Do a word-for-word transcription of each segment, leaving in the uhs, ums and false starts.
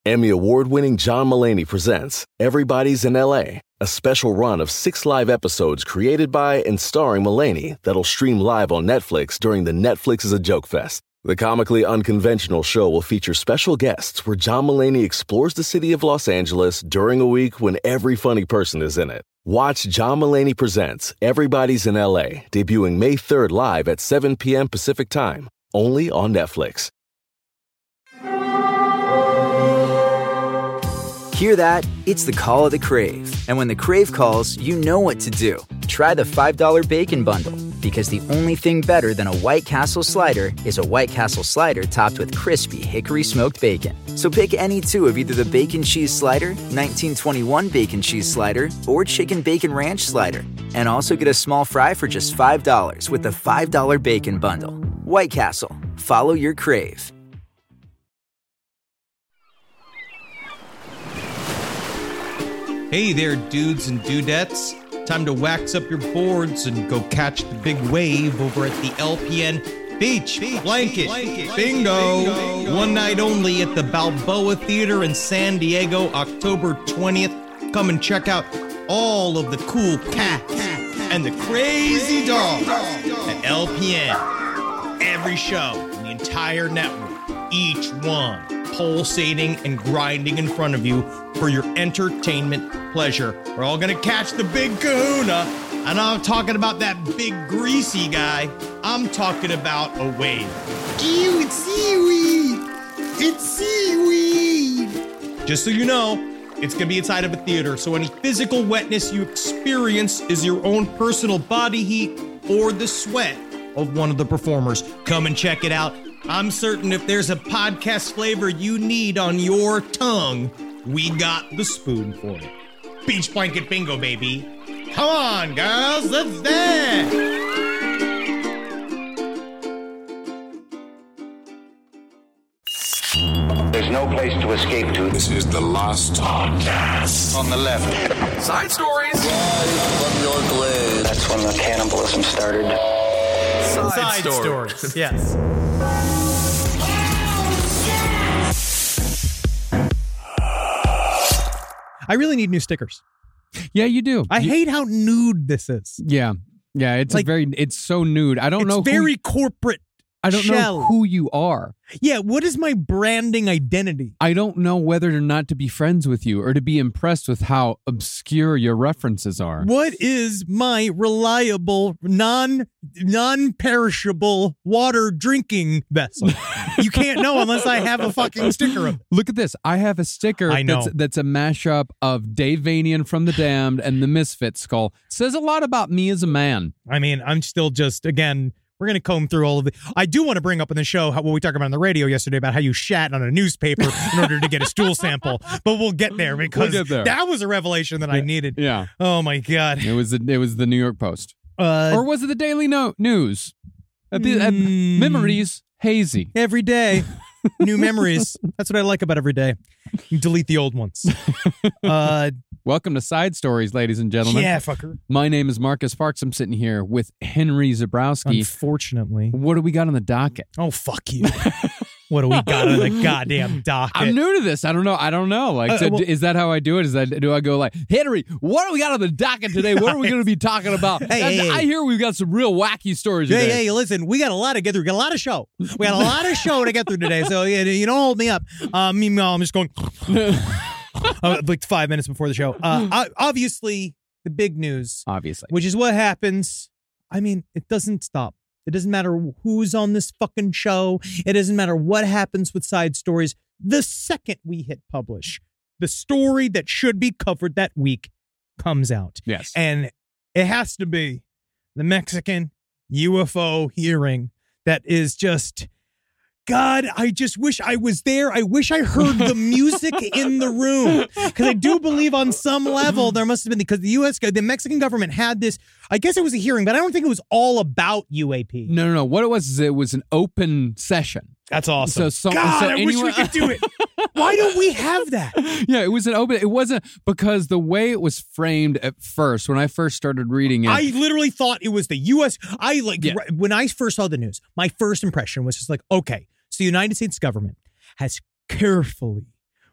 Emmy award-winning John Mulaney presents Everybody's in L A, a special run of six live episodes created by and starring Mulaney that'll stream live on Netflix during the Netflix is a Joke Fest. The comically unconventional show will feature special guests where John Mulaney explores the city of Los Angeles during a week when every funny person is in it. Watch John Mulaney Presents Everybody's in L A, debuting May third live at seven p.m. Pacific Time, only on Netflix. Hear that? It's the call of the Crave. And when the Crave calls, you know what to do. Try the five dollar Bacon Bundle, because the only thing better than a White Castle slider is a White Castle slider topped with crispy hickory smoked bacon. So pick any two of either the Bacon Cheese Slider, nineteen twenty-one Bacon Cheese Slider, or Chicken Bacon Ranch Slider. And also get a small fry for just five dollars with the five dollar Bacon Bundle. White Castle. Follow your Crave. Hey there, dudes and dudettes. Time to wax up your boards and go catch the big wave over at the L P N Beach, Beach Blanket, Blanket Bingo. Bingo. One night only at the Balboa Theater in San Diego, October twentieth. Come and check out all of the cool cats and the crazy dogs at L P N. Every show in the entire network, each one pulsating and grinding in front of you for your entertainment pleasure. We're all gonna catch the big kahuna, and I'm talking about that big greasy guy. I'm talking about a wave. Ew, it's seaweed! It's seaweed! Just so you know, it's gonna be inside of a theater, so any physical wetness you experience is your own personal body heat or the sweat of one of the performers. Come and check it out. I'm certain if there's a podcast flavor you need on your tongue, we got the spoon for it. Beach Blanket Bingo, baby. Come on, girls, let's dance. There's no place to escape to. This is the last podcast. On the left. Side stories. Rise from your glade. That's when the cannibalism started. Side, Side stories. stories. Yes. I really need new stickers. Yeah, you do. I you, hate how nude this is. Yeah. Yeah, it's like, very it's so nude. I don't it's know It's very who, corporate. I don't shell. know who you are. Yeah, what is my branding identity? I don't know whether or not to be friends with you or to be impressed with how obscure your references are. What is my reliable, non non-perishable water drinking vessel? You can't know unless I have a fucking sticker of it. Look at this. I have a sticker I know. that's that's a mashup of Dave Vanian from The Damned and the Misfit skull. Says a lot about me as a man. I mean, I'm still just, again, we're going to comb through all of it. I do want to bring up in the show how, what we talked about on the radio yesterday about how you shat on a newspaper in order to get a stool sample. But we'll get there because we'll get there. That was a revelation that yeah. I needed. Yeah. Oh, my God. It was the, it was the New York Post. Uh, or was it the Daily no- News? At the, at mm, memories, hazy. Every day. New memories. That's what I like about every day. You delete the old ones. Uh, Welcome to Side Stories, ladies and gentlemen. Yeah, fucker. My name is Marcus Parks. I'm sitting here with Henry Zebrowski. Unfortunately. What do we got on the docket? Oh, fuck you. What do we got on the goddamn docket? I'm new to this. I don't know. I don't know. Like, Uh, so well- is that how I do it? Is that do I go like, Henry, what do we got on the docket today? What are we going to be talking about? Hey, I, hey, I hey. hear we've got some real wacky stories Hey, today. hey, listen, we got a lot to get through. We got a lot of show. We got a lot of show to get through today, so yeah, you don't hold me up. Um, meanwhile, I'm just going uh, like five minutes before the show. Uh, o- obviously, the big news, Obviously. which is what happens. I mean, it doesn't stop. It doesn't matter who's on this fucking show. It doesn't matter what happens with Side Stories. The second we hit publish, the story that should be covered that week comes out. Yes. And it has to be the Mexican U F O hearing that is just, God, I just wish I was there. I wish I heard the music in the room. Because I do believe on some level there must have been, because the U S, the Mexican government had this, I guess it was a hearing, but I don't think it was all about U A P. No, no, no. What it was is it was an open session. That's awesome. So, so God, so I anyone, wish we could do it. Why don't we have that? Yeah, it was an open. It wasn't because the way it was framed at first, when I first started reading it. I literally thought it was the U S. I like Yeah. right- when I first saw the news, my first impression was just like, okay, so the United States government has carefully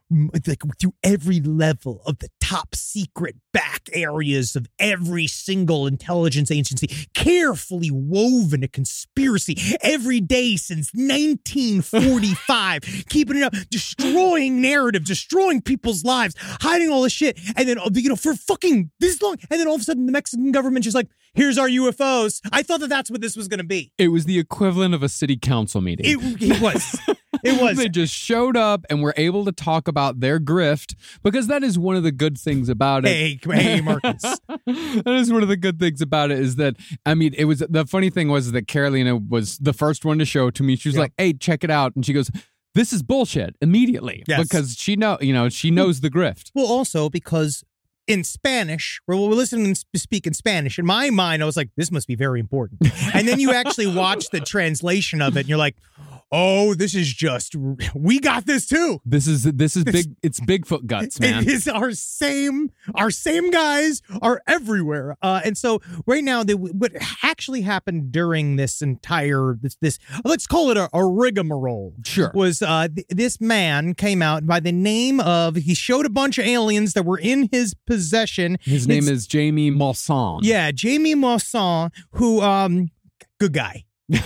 like through every level of the top secret back areas of every single intelligence agency, carefully woven a conspiracy every day since nineteen forty-five, keeping it up, destroying narrative, destroying people's lives, hiding all this shit. And then, you know, for fucking this long. And then all of a sudden the Mexican government just like, here's our U F Os. I thought that that's what this was going to be. It was the equivalent of a city council meeting. It, it was. It was. They just showed up and were able to talk about their grift, because that is one of the good things about it. Hey, hey, Marcus. That is one of the good things about it is that, I mean, it was, the funny thing was that Carolina was the first one to show it to me. She was Yeah. like, hey, check it out. And she goes, this is bullshit immediately. Yes. Because she know, you know, she knows the grift. Well, also because in Spanish, we're listening to speak in Spanish. In my mind, I was like, this must be very important. And then you actually watch the translation of it and you're like, oh, this is just, we got this too. This is, this is big, it's Bigfoot guts, man. It is our same, our same guys are everywhere. Uh, and so right now, they, what actually happened during this entire, this, this let's call it a, a rigmarole. Sure. Was uh, th- this man came out by the name of, he showed a bunch of aliens that were in his possession. His name It's- is Jamie Maussan. Yeah, Jamie Maussan, who, um, good guy.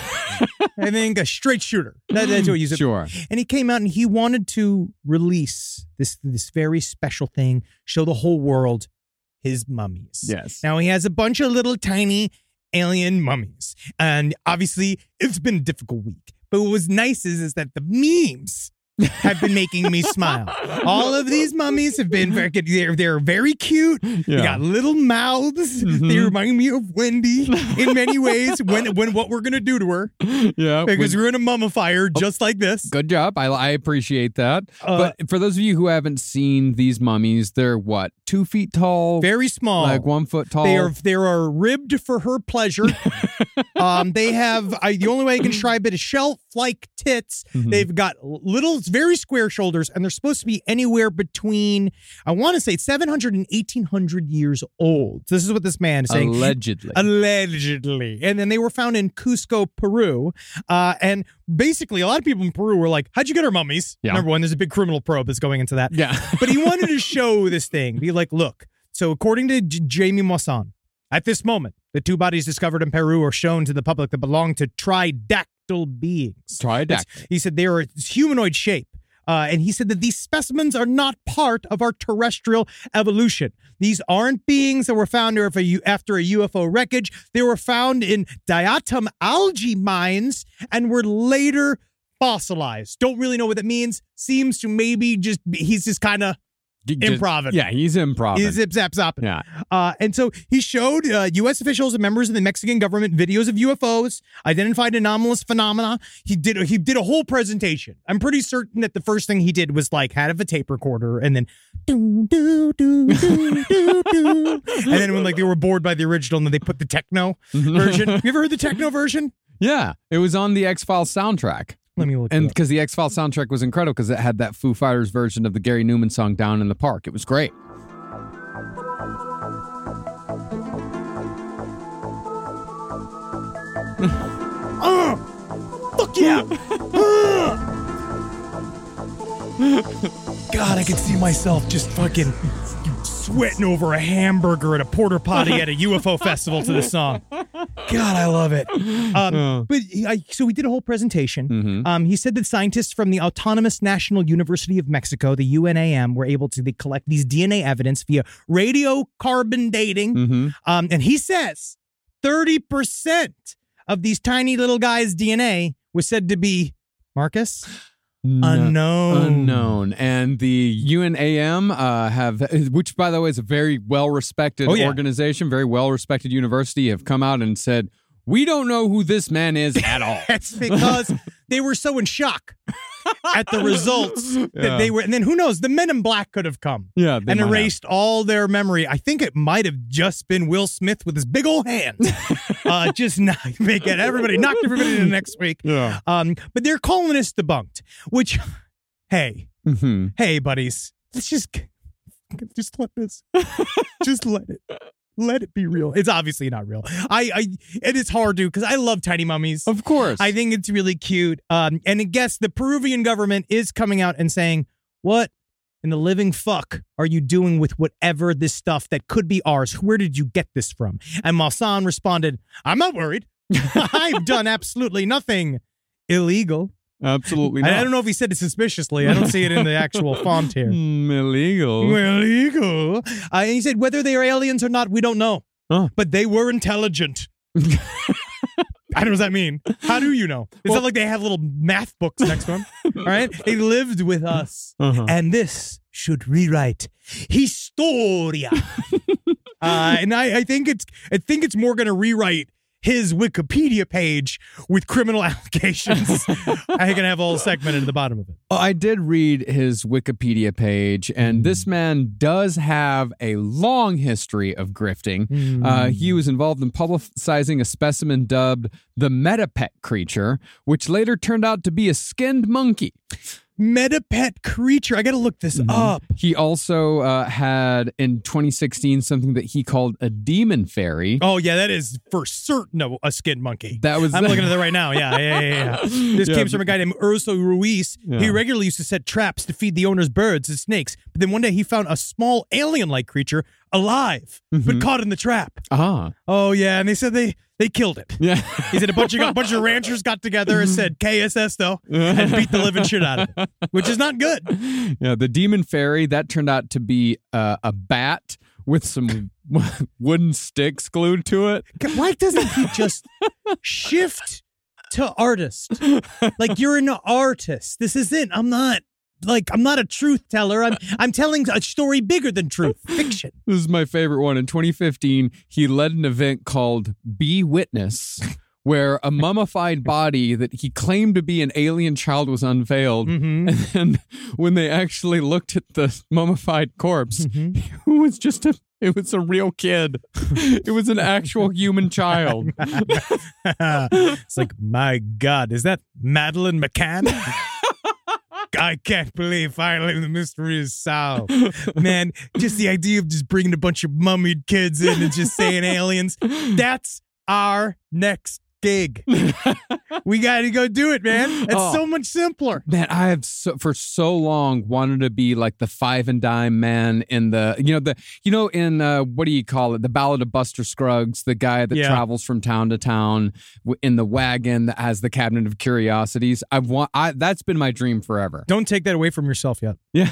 I think a straight shooter. That, that's what he used. Sure. And he came out and he wanted to release this this very special thing, show the whole world his mummies. Yes. Now he has a bunch of little tiny alien mummies, and obviously it's been a difficult week. But what was nice is is that the memes have been making me smile. All of these mummies have been very good. They're, they're very cute. They got little mouths. Mm-hmm. They remind me of Wendy in many ways when when what we're going to do to her. Yeah. Because we- we're going to mummify her just like this. Good job. I, I appreciate that. Uh, but for those of you who haven't seen these mummies, they're what? Two feet tall? Very small. Like one foot tall? They are they are ribbed for her pleasure. um, they have I, the only way I can describe it is shelf-like tits. Mhm. They've got little, very square shoulders, and they're supposed to be anywhere between, I want to say, seven hundred and eighteen hundred years old. This is what this man is saying. Allegedly. Allegedly. And then they were found in Cusco, Peru. Uh, and basically, a lot of people in Peru were like, how'd you get our mummies? Yeah. Number one, there's a big criminal probe that's going into that. Yeah. But he wanted to show this thing. Be like, look, so according to J- Jamie Maussan, at this moment, the two bodies discovered in Peru are shown to the public that belong to tridactyl beings. Tridactyl. He said they are humanoid shape. Uh, and he said that these specimens are not part of our terrestrial evolution. These aren't beings that were found after a U F O wreckage. They were found in diatom algae mines and were later fossilized. Don't really know what that means. Seems to maybe just, he's just kind of improv. Yeah, he's improv. He's zip zap zopping. Yeah. Uh, and so he showed uh, U S officials and members of the Mexican government videos of U F Os, identified anomalous phenomena. He did he did a whole presentation. I'm pretty certain that the first thing he did was like had a tape recorder and then do do do do do do, and then when like they were bored by the original, and then they put the techno version. You ever heard the techno version? Yeah. It was on the X-Files soundtrack. Let me look. And it up. because the X-Files soundtrack was incredible because it had that Foo Fighters version of the Gary Newman song Down in the Park. It was great. Uh, fuck yeah! Uh. God, I could see myself just fucking sweating over a hamburger at a porta potty at a U F O festival to this song. God, I love it. Um, Oh. But he, I, so we did a whole presentation. Mhm. Um, he said that scientists from the Autonomous National University of Mexico, the U N A M, were able to they collect these D N A evidence via radiocarbon dating. Mm-hmm. Um, and he says thirty percent of these tiny little guys' D N A was said to be, Marcus? Unknown. Unknown. And the U N A M uh, have, which by the way is a very well-respected Oh, yeah. organization, very well-respected university, have come out and said, we don't know who this man is at all. That's because they were so in shock at the results that Yeah. they were. And then who knows? The Men in Black could have come Yeah, they and might have. erased all their memory. I think it might have just been Will Smith with his big old hands. uh, just not make it. Everybody knocked everybody into next week. Yeah. Um, but they're calling this debunked, which, hey, Mm-hmm. hey, buddies, let's just, just let this, just let it. Let it be real. It's obviously not real. I, I, it is hard to, because I love tiny mummies. Of course. I think it's really cute. Um, and I guess the Peruvian government is coming out and saying, what? in the living fuck are you doing with whatever this stuff that could be ours? Where did you get this from? And Marsan responded, I'm not worried. I've done absolutely nothing illegal. Absolutely not. I, I don't know if he said it suspiciously. I don't see it in the actual font here. Mm, illegal. Illegal. Uh, and he said, whether they are aliens or not, we don't know. Huh. But they were intelligent. I don't know what that mean. How do you know? It's Well, not like they have little math books next to them. All right? They lived with us. Uh-huh. And this should rewrite Historia. uh, and I, I think it's I think it's more going to rewrite his Wikipedia page with criminal allegations. I can have a whole segment at the bottom of it. Well, I did read his Wikipedia page, and this man does have a long history of grifting. Mm. Uh, he was involved in publicizing a specimen dubbed the Metapet creature, which later turned out to be a skinned monkey. Metapet creature. I got to look this Mm-hmm. up. He also uh, had, in twenty sixteen, something that he called a demon fairy. Oh, yeah, that is for certain a, a skinned monkey. That was I'm looking at that right now. Yeah, yeah, yeah. yeah. This Yeah, came from a guy named Urso Ruiz. Yeah. He regularly used to set traps to feed the owner's birds and snakes. But then one day he found a small alien-like creature alive, but caught in the trap. Ah. Oh, yeah, and they said they, they killed it. Yeah. He said a bunch of a bunch of ranchers got together and said K S S though and beat the living shit out of it, which is not good. Yeah, the demon fairy, that turned out to be uh, a bat with some wooden sticks glued to it. Why doesn't he just shift to artist? Like, you're an artist. This is it. I'm not. Like, I'm not a truth teller. I'm I'm telling a story bigger than truth. Fiction. This is my favorite one. In twenty fifteen, he led an event called Be Witness, where a mummified body that he claimed to be an alien child was unveiled. Mm-hmm. And then when they actually looked at the mummified corpse, Mm-hmm. it was just a it was a real kid. It was an actual human child. It's like, my God, is that Madeleine McCann? I can't believe finally the mystery is solved. Man, just the idea of just bringing a bunch of mummied kids in and just saying aliens, that's our next gig. We got to go do it, man. It's Oh. so much simpler. Man, I have so, for so long wanted to be like the five and dime man in the, you know, the, you know, in, uh, what do you call it? The Ballad of Buster Scruggs, the guy that Yeah. travels from town to town w- in the wagon that has the Cabinet of Curiosities. I've want, I, that's been my dream forever. Don't take that away from yourself yet. Yeah.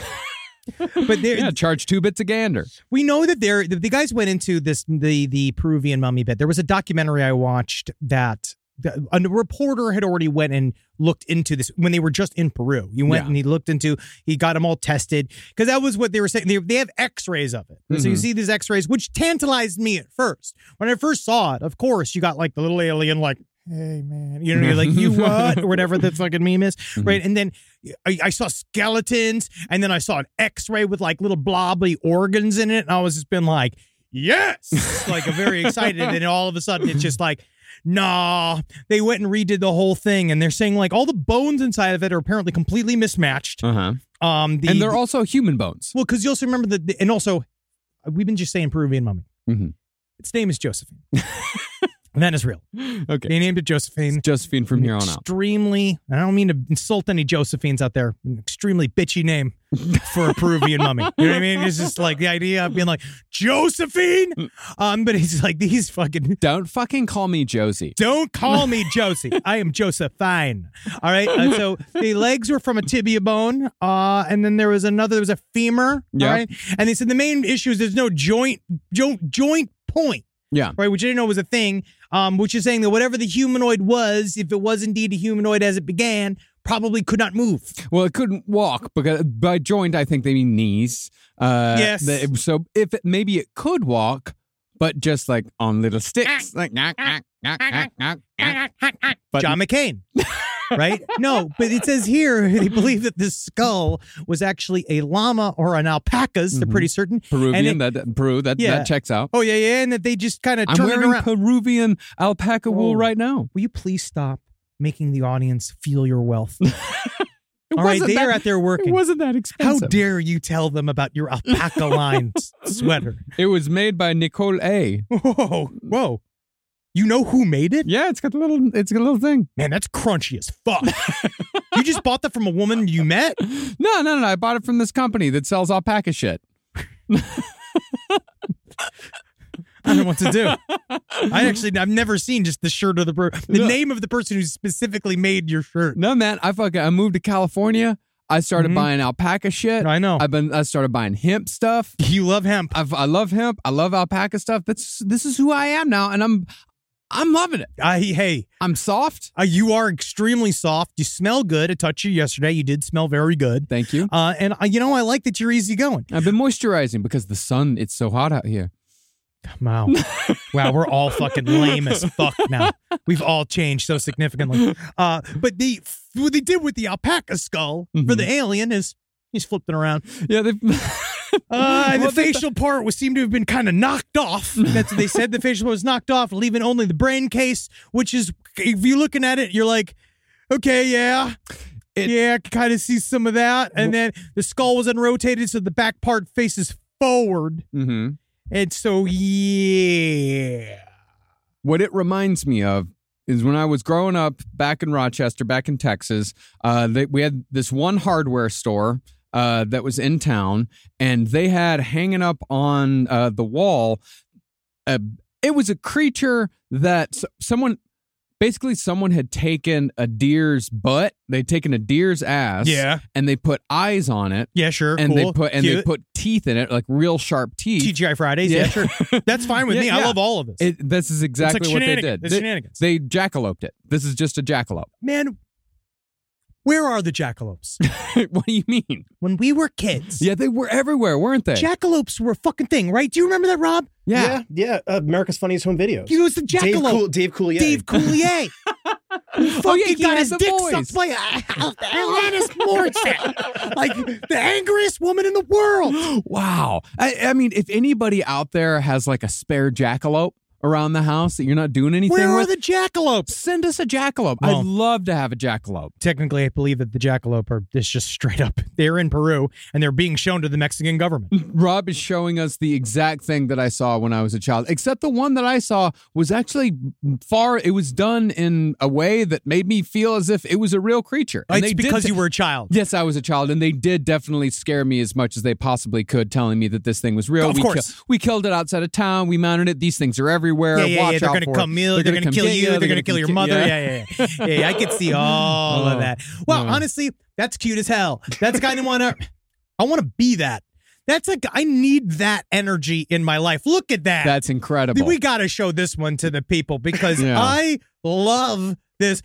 But there, Yeah, charge two bits a gander. we know that there the, the guys went into this the the Peruvian mummy bit. There was a documentary I watched that the, a reporter had already went and looked into this when they were just in Peru. He went Yeah. and he looked into, he got them all tested because that was what they were saying. They, they have X-rays of it. So you Mhm. see these X-rays, which tantalized me at first. When I first saw it, of course, you got like the little alien like, hey, man, you know, you're like, you what? Or whatever the fucking meme is, right? And then I, I saw skeletons, and then I saw an X-ray with like little blobby organs in it, and I was just been like, yes! Like, I'm very excited, and then all of a sudden it's just like, nah. They went and redid the whole thing, and they're saying like all the bones inside of it are apparently completely mismatched. Uh-huh. Um, the, And they're also human bones. well, because you also remember that, and also, we've been just saying Peruvian mummy. Mhm. Its name is Josephine. And that is real. Okay. They named it Josephine. Josephine from here on out. Extremely, I don't mean to insult any Josephines out there, an extremely bitchy name for a Peruvian mummy. You know what I mean? It's just like the idea of being like, Josephine? Um, but he's like, these fucking, Don't fucking call me Josie. don't call me Josie. I am Josephine. All right. Uh, so the legs were from a tibia bone. Uh, and then there was another, there was a femur. Yeah. All right. And they said the main issue is there's no joint, joint, joint point. Yeah. Right, which I didn't know was a thing, um, which is saying that whatever the humanoid was, if it was indeed a humanoid as it began, probably could not move. Well, it couldn't walk because by joint, I think they mean knees. Uh, Yes. the- so if it, maybe it could walk, but just like on little sticks, like knock, knock, knock, knock, knock, knock. But- John McCain, right? No, but it says here they believe that this skull was actually a llama or an alpaca's. They're pretty certain. Peruvian, And it- that Peru, that Yeah. that checks out. Oh yeah, yeah, and that they just kind of I'm turn it wearing around. Peruvian alpaca wool Oh. right now. Will you please stop making the audience feel your wealth? It All right, wasn't they that- are out there It working. wasn't that How expensive. dare you tell them about your alpaca lined sweater? It was made by Nicole A. Whoa, whoa. You know who made it? Yeah, it's got a little. It's got a little thing. Man, that's crunchy as fuck. You just bought that from a woman you met? No, no, no. I bought it from this company that sells alpaca shit. I don't know what to do. I actually, I've never seen just the shirt of the per- the No. name of the person who specifically made your shirt. No, man. I fucking. I moved to California. I started Mhm. buying alpaca shit. I know. I've been. I started buying hemp stuff. You love hemp. I've, I love hemp. I love alpaca stuff. That's this is who I am now, and I'm I'm loving it. I, hey, I'm soft. uh, you are extremely soft. You smell good. I touched you yesterday. You did smell very good. Thank you. Uh, and uh, you know, I like that you're easygoing. I've been moisturizing because the sun. It's so hot out here. Wow. Wow, we're all fucking lame as fuck now. We've all changed so significantly. Uh, but the what they did with the alpaca skull for Mhm. the alien is he's flipping around. Yeah, they. Uh, Well, the they- facial part was seemed to have been kind of knocked off. That's what they said. The facial part was knocked off, leaving only the brain case, which is, if you're looking at it, you're like, okay, yeah. It- yeah, I can kind of see some of that. And then the skull was unrotated, so the back part faces forward. Mm-hmm. And so, yeah. What it reminds me of is when I was growing up back in Rochester, back in Texas. Uh, they, we had this one hardware store uh, that was in town, and they had hanging up on uh, the wall. Uh, it was a creature that s- someone, basically, someone had taken a deer's butt. They'd taken a deer's ass, Yeah. and they put eyes on it, Yeah, sure. and cool. they put and they Cute. put teeth in it, like real sharp teeth. T G I Fridays. Yeah, Yeah. sure. That's fine with Yeah, me. I yeah. love all of this. It, this is exactly like what they shenanigans. did. It's They, shenanigans. they jackaloped it. This is just a jackalope. Man, where are the jackalopes? What do you mean? When we were kids, Yeah, they were everywhere, weren't they? jackalopes were a fucking thing, right? Do you remember that, Rob? yeah. yeah, yeah. Uh, America's Funniest Home Videos. He was the Dave, jackalope. Cool, Dave Coulier. Dave Coulier. Oh, yeah, Fucking he got had his the dick voice. sucked by Alanis Morissette. Like the angriest woman in the world. Wow. I, I mean, if anybody out there has like a spare jackalope around the house that you're not doing anything Where are with, the jackalopes? send us a jackalope. Well- I'd love to have a jackalope. Technically, I believe that the jackalope are is just straight up. They're in Peru and they're being shown to the Mexican government. Rob is showing us the exact thing that I saw when I was a child, except the one that I saw was actually far, it was done in a way that made me feel as if it was a real creature. And It's they did because t- you were a child. Yes, I was a child, and they did definitely scare me as much as they possibly could, telling me that this thing was real. Of we course. we killed it outside of town. We mounted it. These things are everywhere. Yeah, yeah, Watch yeah. They're out gonna for come it. ill. They're, gonna, come kill get you. They're, They're gonna kill your come mother. get- Yeah, yeah, yeah. yeah, yeah I could see all Oh. of that. Well, Oh. honestly, that's cute as hell. That's kind of wanna. I want to be that. That's like I need that energy in my life. Look at that. That's incredible. We got to show this one to the people because Yeah. I love this.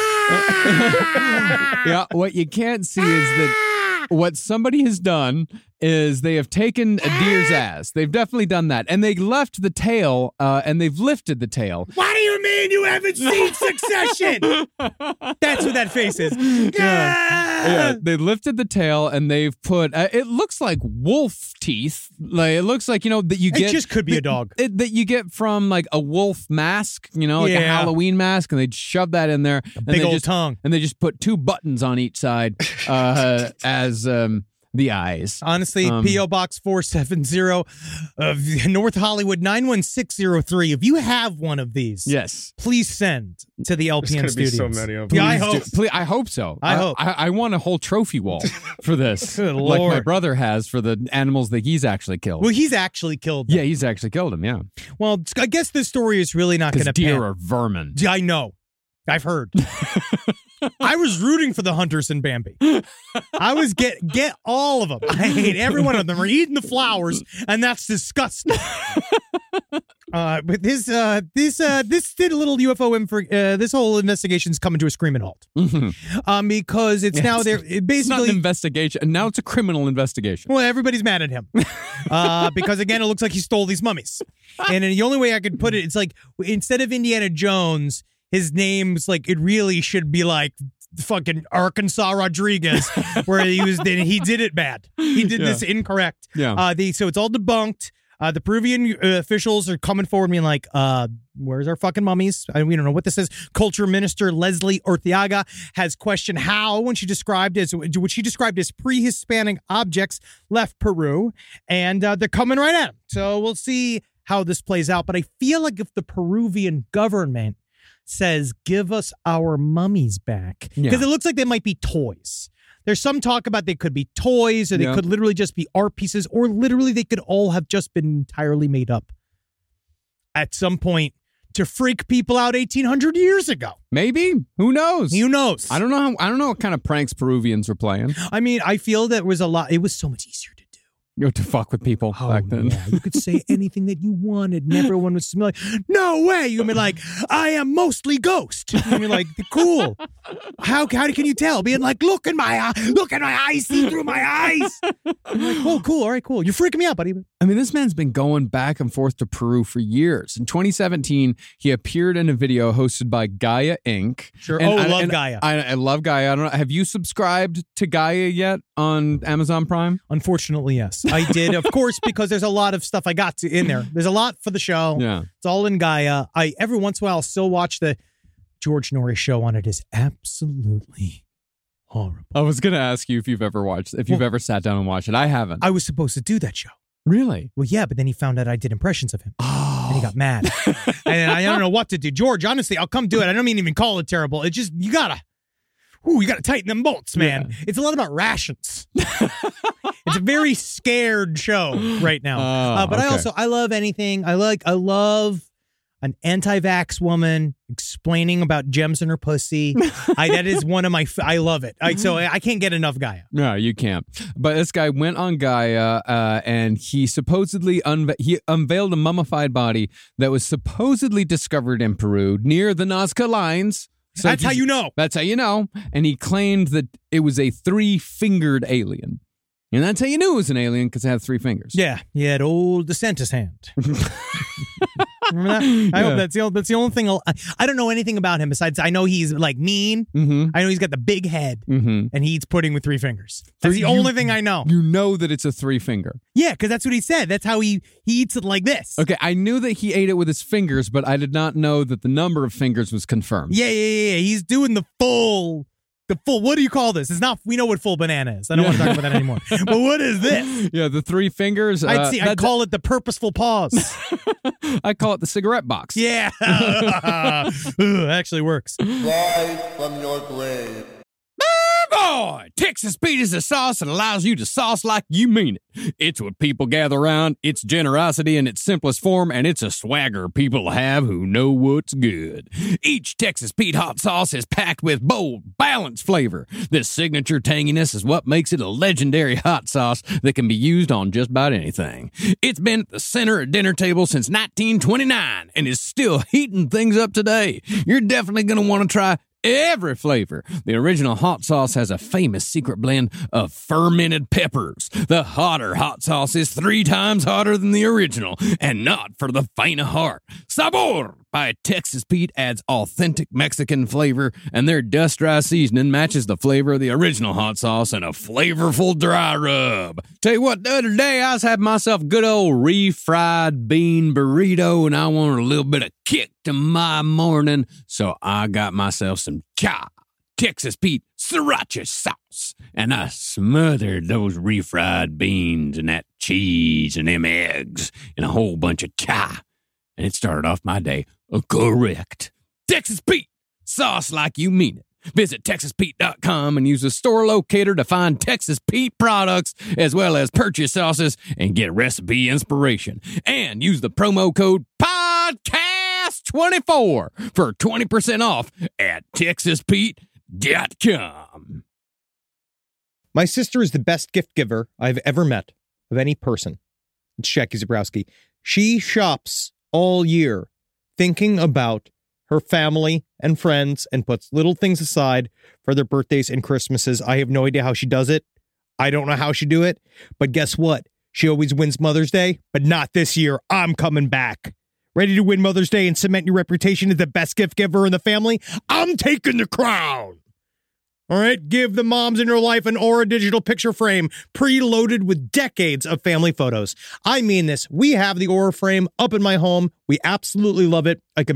Ah! Yeah, what you can't see is that what somebody has done is they have taken a deer's ass. They've definitely done that. And they left the tail, uh, and they've lifted the tail. What do you mean you haven't seen Succession? That's what that face is. Yeah, they lifted the tail and they've put. Uh, it looks like wolf teeth. Like it looks like you know that you It get. just could be a that- dog. It, that you get from like a wolf mask, you know, like a Yeah. Halloween mask, and they shove that in there. and Big they old just, tongue. and they just put two buttons on each side uh, as um, the eyes. Honestly, Um, P O Box four seven zero of North Hollywood nine one six zero three. If you have one of these, Yes. please send to the L P N There's gonna be studios. so many of them. Yeah, I Please do- hope. please, I hope so. I hope. I, I want a whole trophy wall for this, Good like my Lord. brother has for the animals that he's actually killed. Well, he's actually killed them. yeah, he's actually killed him. Yeah, Well, I guess this story is really not going because to deer pan. are vermin. Yeah, I know. I've heard. I was rooting for the hunters in Bambi. I was get get all of them. I hate every one of them. Are eating the flowers, and that's disgusting. Uh, but this, uh, this, uh, this did a little U F O info. Uh, this whole investigation's coming to a screaming halt. Um, because it's Yeah, now it's- there. It It's not an basically, investigation. Now it's a criminal investigation. well, everybody's mad at him. Uh, because again, it looks like he stole these mummies. And the only way I could put it, it's like instead of Indiana Jones, his name's like it really should be like fucking Arkansas Rodriguez, where he was. Then he did it bad. He did Yeah. this incorrect. Yeah. Uh, the so it's all debunked. Uh, the Peruvian uh, officials are coming forward being like, uh, where's our fucking mummies? I, we don't know what this is. Culture Minister Leslie Orteaga has questioned how, when she described as what she described as pre-Hispanic objects left Peru, and uh, they're coming right at him. So we'll see how this plays out, but I feel like if the Peruvian government says, give us our mummies back, because Yeah. it looks like they might be toys. There's some talk about they could be toys, or they Yeah. could literally just be art pieces, or literally they could all have just been entirely made up at some point to freak people out eighteen hundred years ago. Maybe. Who knows? Who knows? I don't know. How, I don't know what kind of pranks Peruvians were playing. I mean, I feel that was a lot. It was so much easier to do. You know, to fuck with people back then. Yeah, you could say anything that you wanted, and everyone was like, "No way!" You'd be like, "I am mostly ghost." And you're like, "Cool." How how can you tell? Being like, "Look in my eye, look in my eyes, see through my eyes." I'm like, "Oh, cool. All right, cool. You're freaking me out, buddy." I mean, this man's been going back and forth to Peru for years. In twenty seventeen, he appeared in a video hosted by Gaia Incorporated. Sure. And oh, I, love and Gaia. I, I love Gaia. I don't know. Have you subscribed to Gaia yet on Amazon Prime? Unfortunately, yes, I did. Of course, because there's a lot of stuff I got to in there. There's a lot for the show. Yeah. It's all in Gaia. I every once in a while I'll still watch the George Norrie show on it. Is absolutely horrible. I was going to ask you if you've ever watched, if you've Well, ever sat down and watched it. I haven't. I was supposed to do that show. Really? Well, yeah, but then he found out I did impressions of him. Oh. And he got mad. And I don't know what to do. George, honestly, I'll come do it. I don't mean even call it terrible. It just, you gotta, ooh, you gotta tighten them bolts, man. Yeah. It's a lot about rations. It's a very scared show right now. Oh, uh, but okay. I also, I love anything. I like, I love an anti-vax woman explaining about gems in her pussy. I, that is one of my, I love it. I, so I can't get enough Gaia. No, you can't. But this guy went on Gaia, uh, and he supposedly unve- he unveiled a mummified body that was supposedly discovered in Peru near the Nazca lines. So That's how you know. That's how you know. And he claimed that it was a three-fingered alien. And that's how you knew it was an alien, because it had three fingers. Yeah, he had old DeSantis hand. Remember that? I Yeah. hope that's the, that's the only thing. I'll, I, I don't know anything about him besides I know he's like mean. Mm-hmm. I know he's got the big head, Mm-hmm. and he eats pudding with three fingers. That's Three- the you- only thing I know. You know that it's a three-finger. Yeah, because that's what he said. That's how he, he eats it like this. Okay, I knew that he ate it with his fingers, but I did not know that the number of fingers was confirmed. Yeah, yeah, yeah, yeah. He's doing the full, the full, what do you call this? It's not, we know what full banana is. I don't want to talk about that anymore. But what is this? Yeah, the three fingers. I'd uh, see, I'd that's- call it the purposeful pause. I call it the cigarette box. Yeah. Ooh, actually works. Rise from your grave. Boy, Texas Pete is a sauce that allows you to sauce like you mean it. It's what people gather around, it's generosity in its simplest form, and it's a swagger people have who know what's good. Each Texas Pete hot sauce is packed with bold, balanced flavor. This signature tanginess is what makes it a legendary hot sauce that can be used on just about anything. It's been at the center of dinner table since nineteen twenty-nine and is still heating things up today. You're definitely going to want to try every flavor. The original hot sauce has a famous secret blend of fermented peppers. The hotter hot sauce is three times hotter than the original, and not for the faint of heart. Sabor by Texas Pete adds authentic Mexican flavor, and their dust dry seasoning matches the flavor of the original hot sauce and a flavorful dry rub. Tell you what, the other day I was having myself a good old refried bean burrito, and I wanted a little bit of kick to my morning, so I got myself some cha Texas Pete sriracha sauce, and I smothered those refried beans and that cheese and them eggs and a whole bunch of cha, and it started off my day correct. Texas Pete, sauce like you mean it. Visit Texas Pete dot com and use the store locator to find Texas Pete products as well as purchase sauces and get recipe inspiration. And use the promo code podcast twenty-four for twenty percent off at Texas Pete dot com. My sister is the best gift giver I've ever met of any person. It's Jackie Zabrowski. She shops all year thinking about her family and friends and puts little things aside for their birthdays and Christmases. I have no idea how she does it. I don't know how she do it. But guess what? She always wins Mother's Day, but not this year. I'm coming back. Ready to win Mother's Day and cement your reputation as the best gift giver in the family? I'm taking the crown. All right, give the moms in your life an Aura digital picture frame preloaded with decades of family photos. I mean this. We have the Aura frame up in my home. We absolutely love it. I can put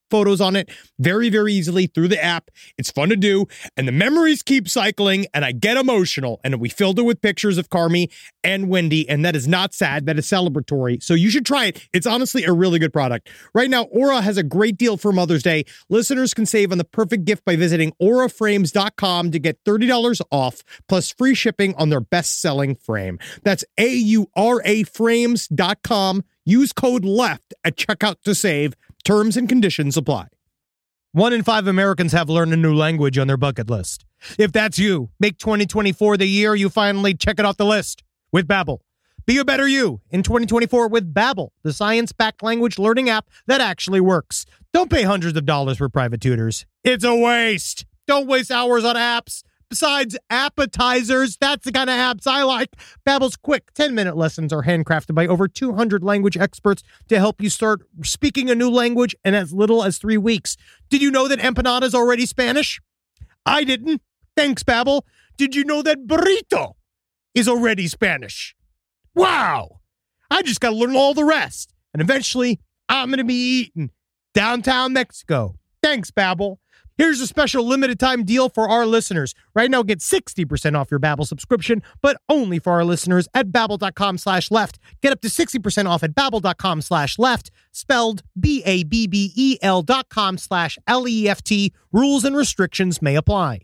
photos on it very, very easily through the app. It's fun to do. And the memories keep cycling, and I get emotional. And we filled it with pictures of Carmi and Wendy, and that is not sad. That is celebratory. So you should try it. It's honestly a really good product. Right now, Aura has a great deal for Mother's Day. Listeners can save on the perfect gift by visiting aura frames dot com to get thirty dollars off, plus free shipping on their best-selling frame. That's A U R A frames dot com. Use code LEFT at checkout to save. Terms and conditions apply. One in five Americans have learned a new language on their bucket list. If that's you, make twenty twenty-four the year you finally check it off the list with Babbel. Be a better you in twenty twenty-four with Babbel, the science-backed language learning app that actually works. Don't pay hundreds of dollars for private tutors. It's a waste. Don't waste hours on apps. Besides appetizers, that's the kind of apps I like. Babbel's quick ten-minute lessons are handcrafted by over two hundred language experts to help you start speaking a new language in as little as three weeks. Did you know that empanada is already Spanish? I didn't. Thanks, Babbel. Did you know that burrito is already Spanish? Wow. I just got to learn all the rest. And eventually, I'm going to be eating downtown Mexico. Thanks, Babbel. Here's a special limited time deal for our listeners. Right now, get sixty percent off your Babbel subscription, but only for our listeners at babbel.com slash left. Get up to sixty percent off at babbel.com slash left, spelled B A B B E L dot com slash L E F T. Rules and restrictions may apply.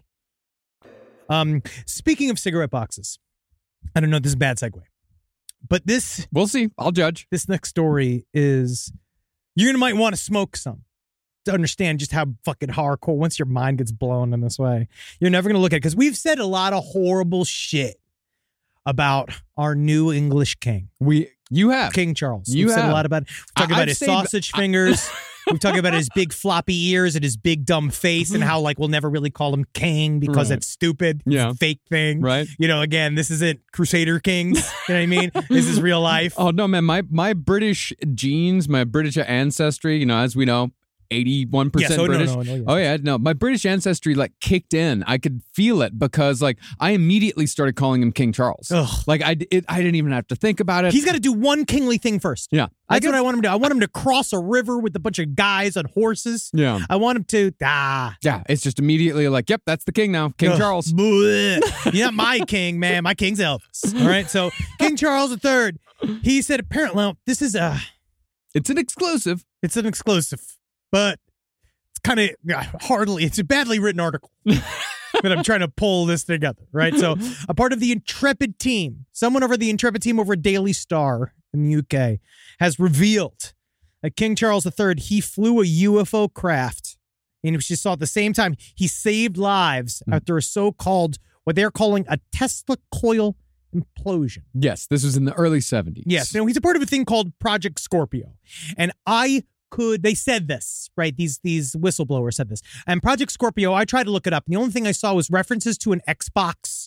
Um, speaking of cigarette boxes, I don't know, this is a bad segue, but this... We'll see. I'll judge. This next story is, you're going to might want to smoke some to understand just how fucking hardcore, once your mind gets blown in this way, you're never going to look at it. Because we've said a lot of horrible shit about our new English king. We, you have. King Charles. You We've have. said a lot about it. We've talked I, about I've his saved, sausage I, fingers. We've talked about his big floppy ears and his big dumb face and how, like, we'll never really call him king because right. it's stupid. Yeah. It's a fake thing. Right. You know, again, this isn't Crusader Kings. You know what I mean? This is real life. Oh, no, man. My, my British genes, my British ancestry, you know, as we know, eighty-one percent yes, oh, British. No, no, no, yes. Oh, yeah. No, my British ancestry like kicked in. I could feel it because like I immediately started calling him King Charles. Ugh. Like I, it, I didn't even have to think about it. He's got to do one kingly thing first. Yeah. That's guess, what I want him to do. I want him to cross a river with a bunch of guys on horses. Yeah. I want him to, ah. Yeah. It's just immediately like, yep, that's the king now. King Ugh. Charles. You're not my king, man. My king's Elvis. All right. So King Charles the Third, he said, apparently, well, this is a. It's an exclusive. It's an exclusive, but it's kind of uh, hardly, it's a badly written article. But I'm trying to pull this together, right? So a part of the Intrepid team, someone over the Intrepid team over at Daily Star in the U K has revealed that King Charles the Third, he flew a U F O craft, and which you saw at the same time, he saved lives mm. after a so-called, what they're calling a Tesla coil implosion. Yes, this was in the early seventies. Yes, now he's a part of a thing called Project Scorpio. And I could, they said this, right? These these whistleblowers said this. And Project Scorpio, I tried to look it up, and the only thing I saw was references to an Xbox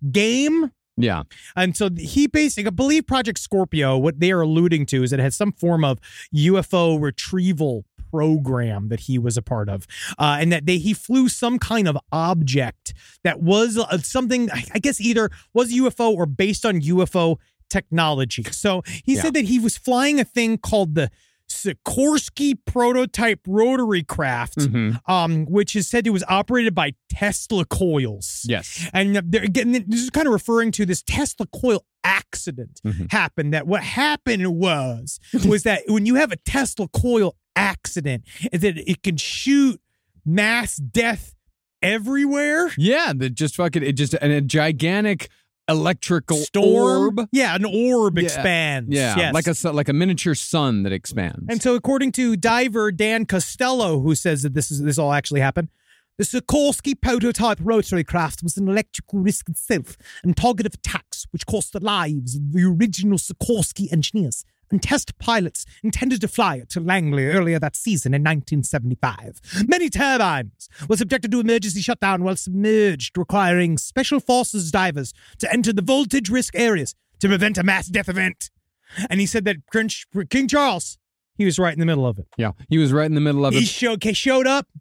game. Yeah. And so he basically, I believe Project Scorpio, what they are alluding to is that it has some form of U F O retrieval program that he was a part of. Uh, and that they he flew some kind of object that was uh, something, I guess either was U F O or based on U F O technology. So he yeah. said that he was flying a thing called the Sikorsky prototype rotary craft, mm-hmm. um, which is said it was operated by Tesla coils. Yes. And they're, again, this is kind of referring to this Tesla coil accident mm-hmm. happened. That what happened was, was that when you have a Tesla coil accident, is that it can shoot mass death everywhere. Yeah, that just fucking, it just, and a gigantic electrical storm. orb. Yeah, an orb yeah. expands. Yeah, yes. like a like a miniature sun that expands. And so, according to diver Dan Costello, who says that this is this all actually happened, the Sikorsky prototype rotary craft was an electrical risk itself and target of attacks, which cost the lives of the original Sikorsky engineers and test pilots intended to fly it to Langley earlier that season in nineteen seventy-five. Many turbines were subjected to emergency shutdown while submerged, requiring special forces divers to enter the voltage risk areas to prevent a mass death event. And he said that King Charles, he was right in the middle of it. Yeah, he was right in the middle of he it. Showed, he showed up.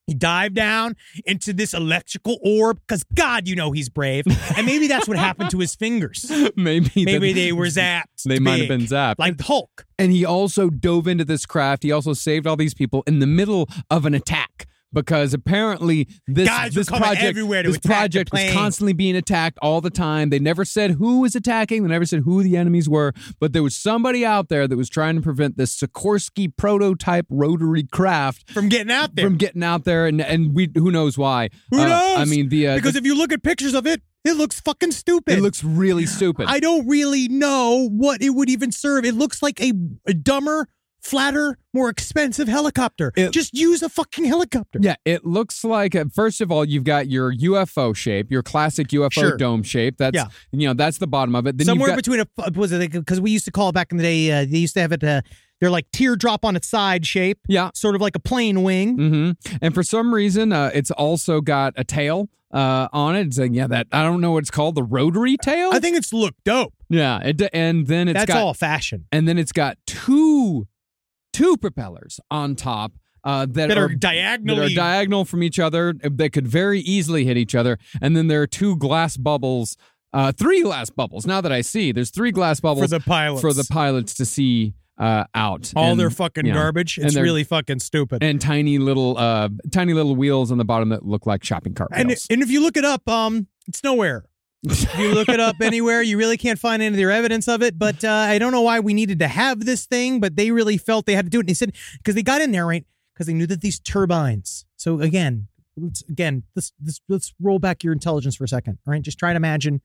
He dived down into this electrical orb because, God, you know he's brave. And maybe that's what happened to his fingers. Maybe Maybe the, they were zapped. They might have big, been zapped. Like Hulk. And he also dove into this craft. He also saved all these people in the middle of an attack. Because apparently this, Guys were this coming project, everywhere to this attack the project was plane. constantly being attacked all the time. They never said who was attacking. They never said who the enemies were. But there was somebody out there that was trying to prevent this Sikorsky prototype rotary craft From getting out there. from getting out there. And and we who knows why? Who Uh, knows? I mean, the uh, because the, if you look at pictures of it, it looks fucking stupid. it looks really stupid. I don't really know what it would even serve. It looks like a, a dumber, flatter, more expensive helicopter. It- Just use a fucking helicopter. Yeah, it looks like, uh, first of all, you've got your U F O shape, your classic U F O Sure. dome shape. That's, Yeah. you know, that's the bottom of it. Then Somewhere you've got, between a was it because we used to call it back in the day. Uh, they used to have it. Uh, they're like teardrop on its side shape. Yeah. sort of like a plane wing. Mm-hmm. And for some reason, uh, it's also got a tail uh, on it. It's like, yeah, that, I don't know what it's called, the rotary tail? I think it's look dope. Yeah, it, and then it's That's got, all fashion. and then it's got two, two propellers on top. Uh, that, That are that diagonally- are diagonal from each other. They could very easily hit each other. And then there are two glass bubbles, uh, three glass bubbles. Now that I see, there's three glass bubbles For the pilots. for the pilots to see uh, out. All And, their fucking you know, garbage. and It's they're- really fucking stupid. and tiny little, uh, tiny little wheels on the bottom that look like shopping cart And, wheels. and if you look it up, um, it's nowhere. If you look it up anywhere, you really can't find any other evidence of it. But uh, I don't know why we needed to have this thing, but they really felt they had to do it. And they said, because they got in there, right? Because they knew that these turbines. So again, let's again, let's, let's let's roll back your intelligence for a second. All right, just try to imagine.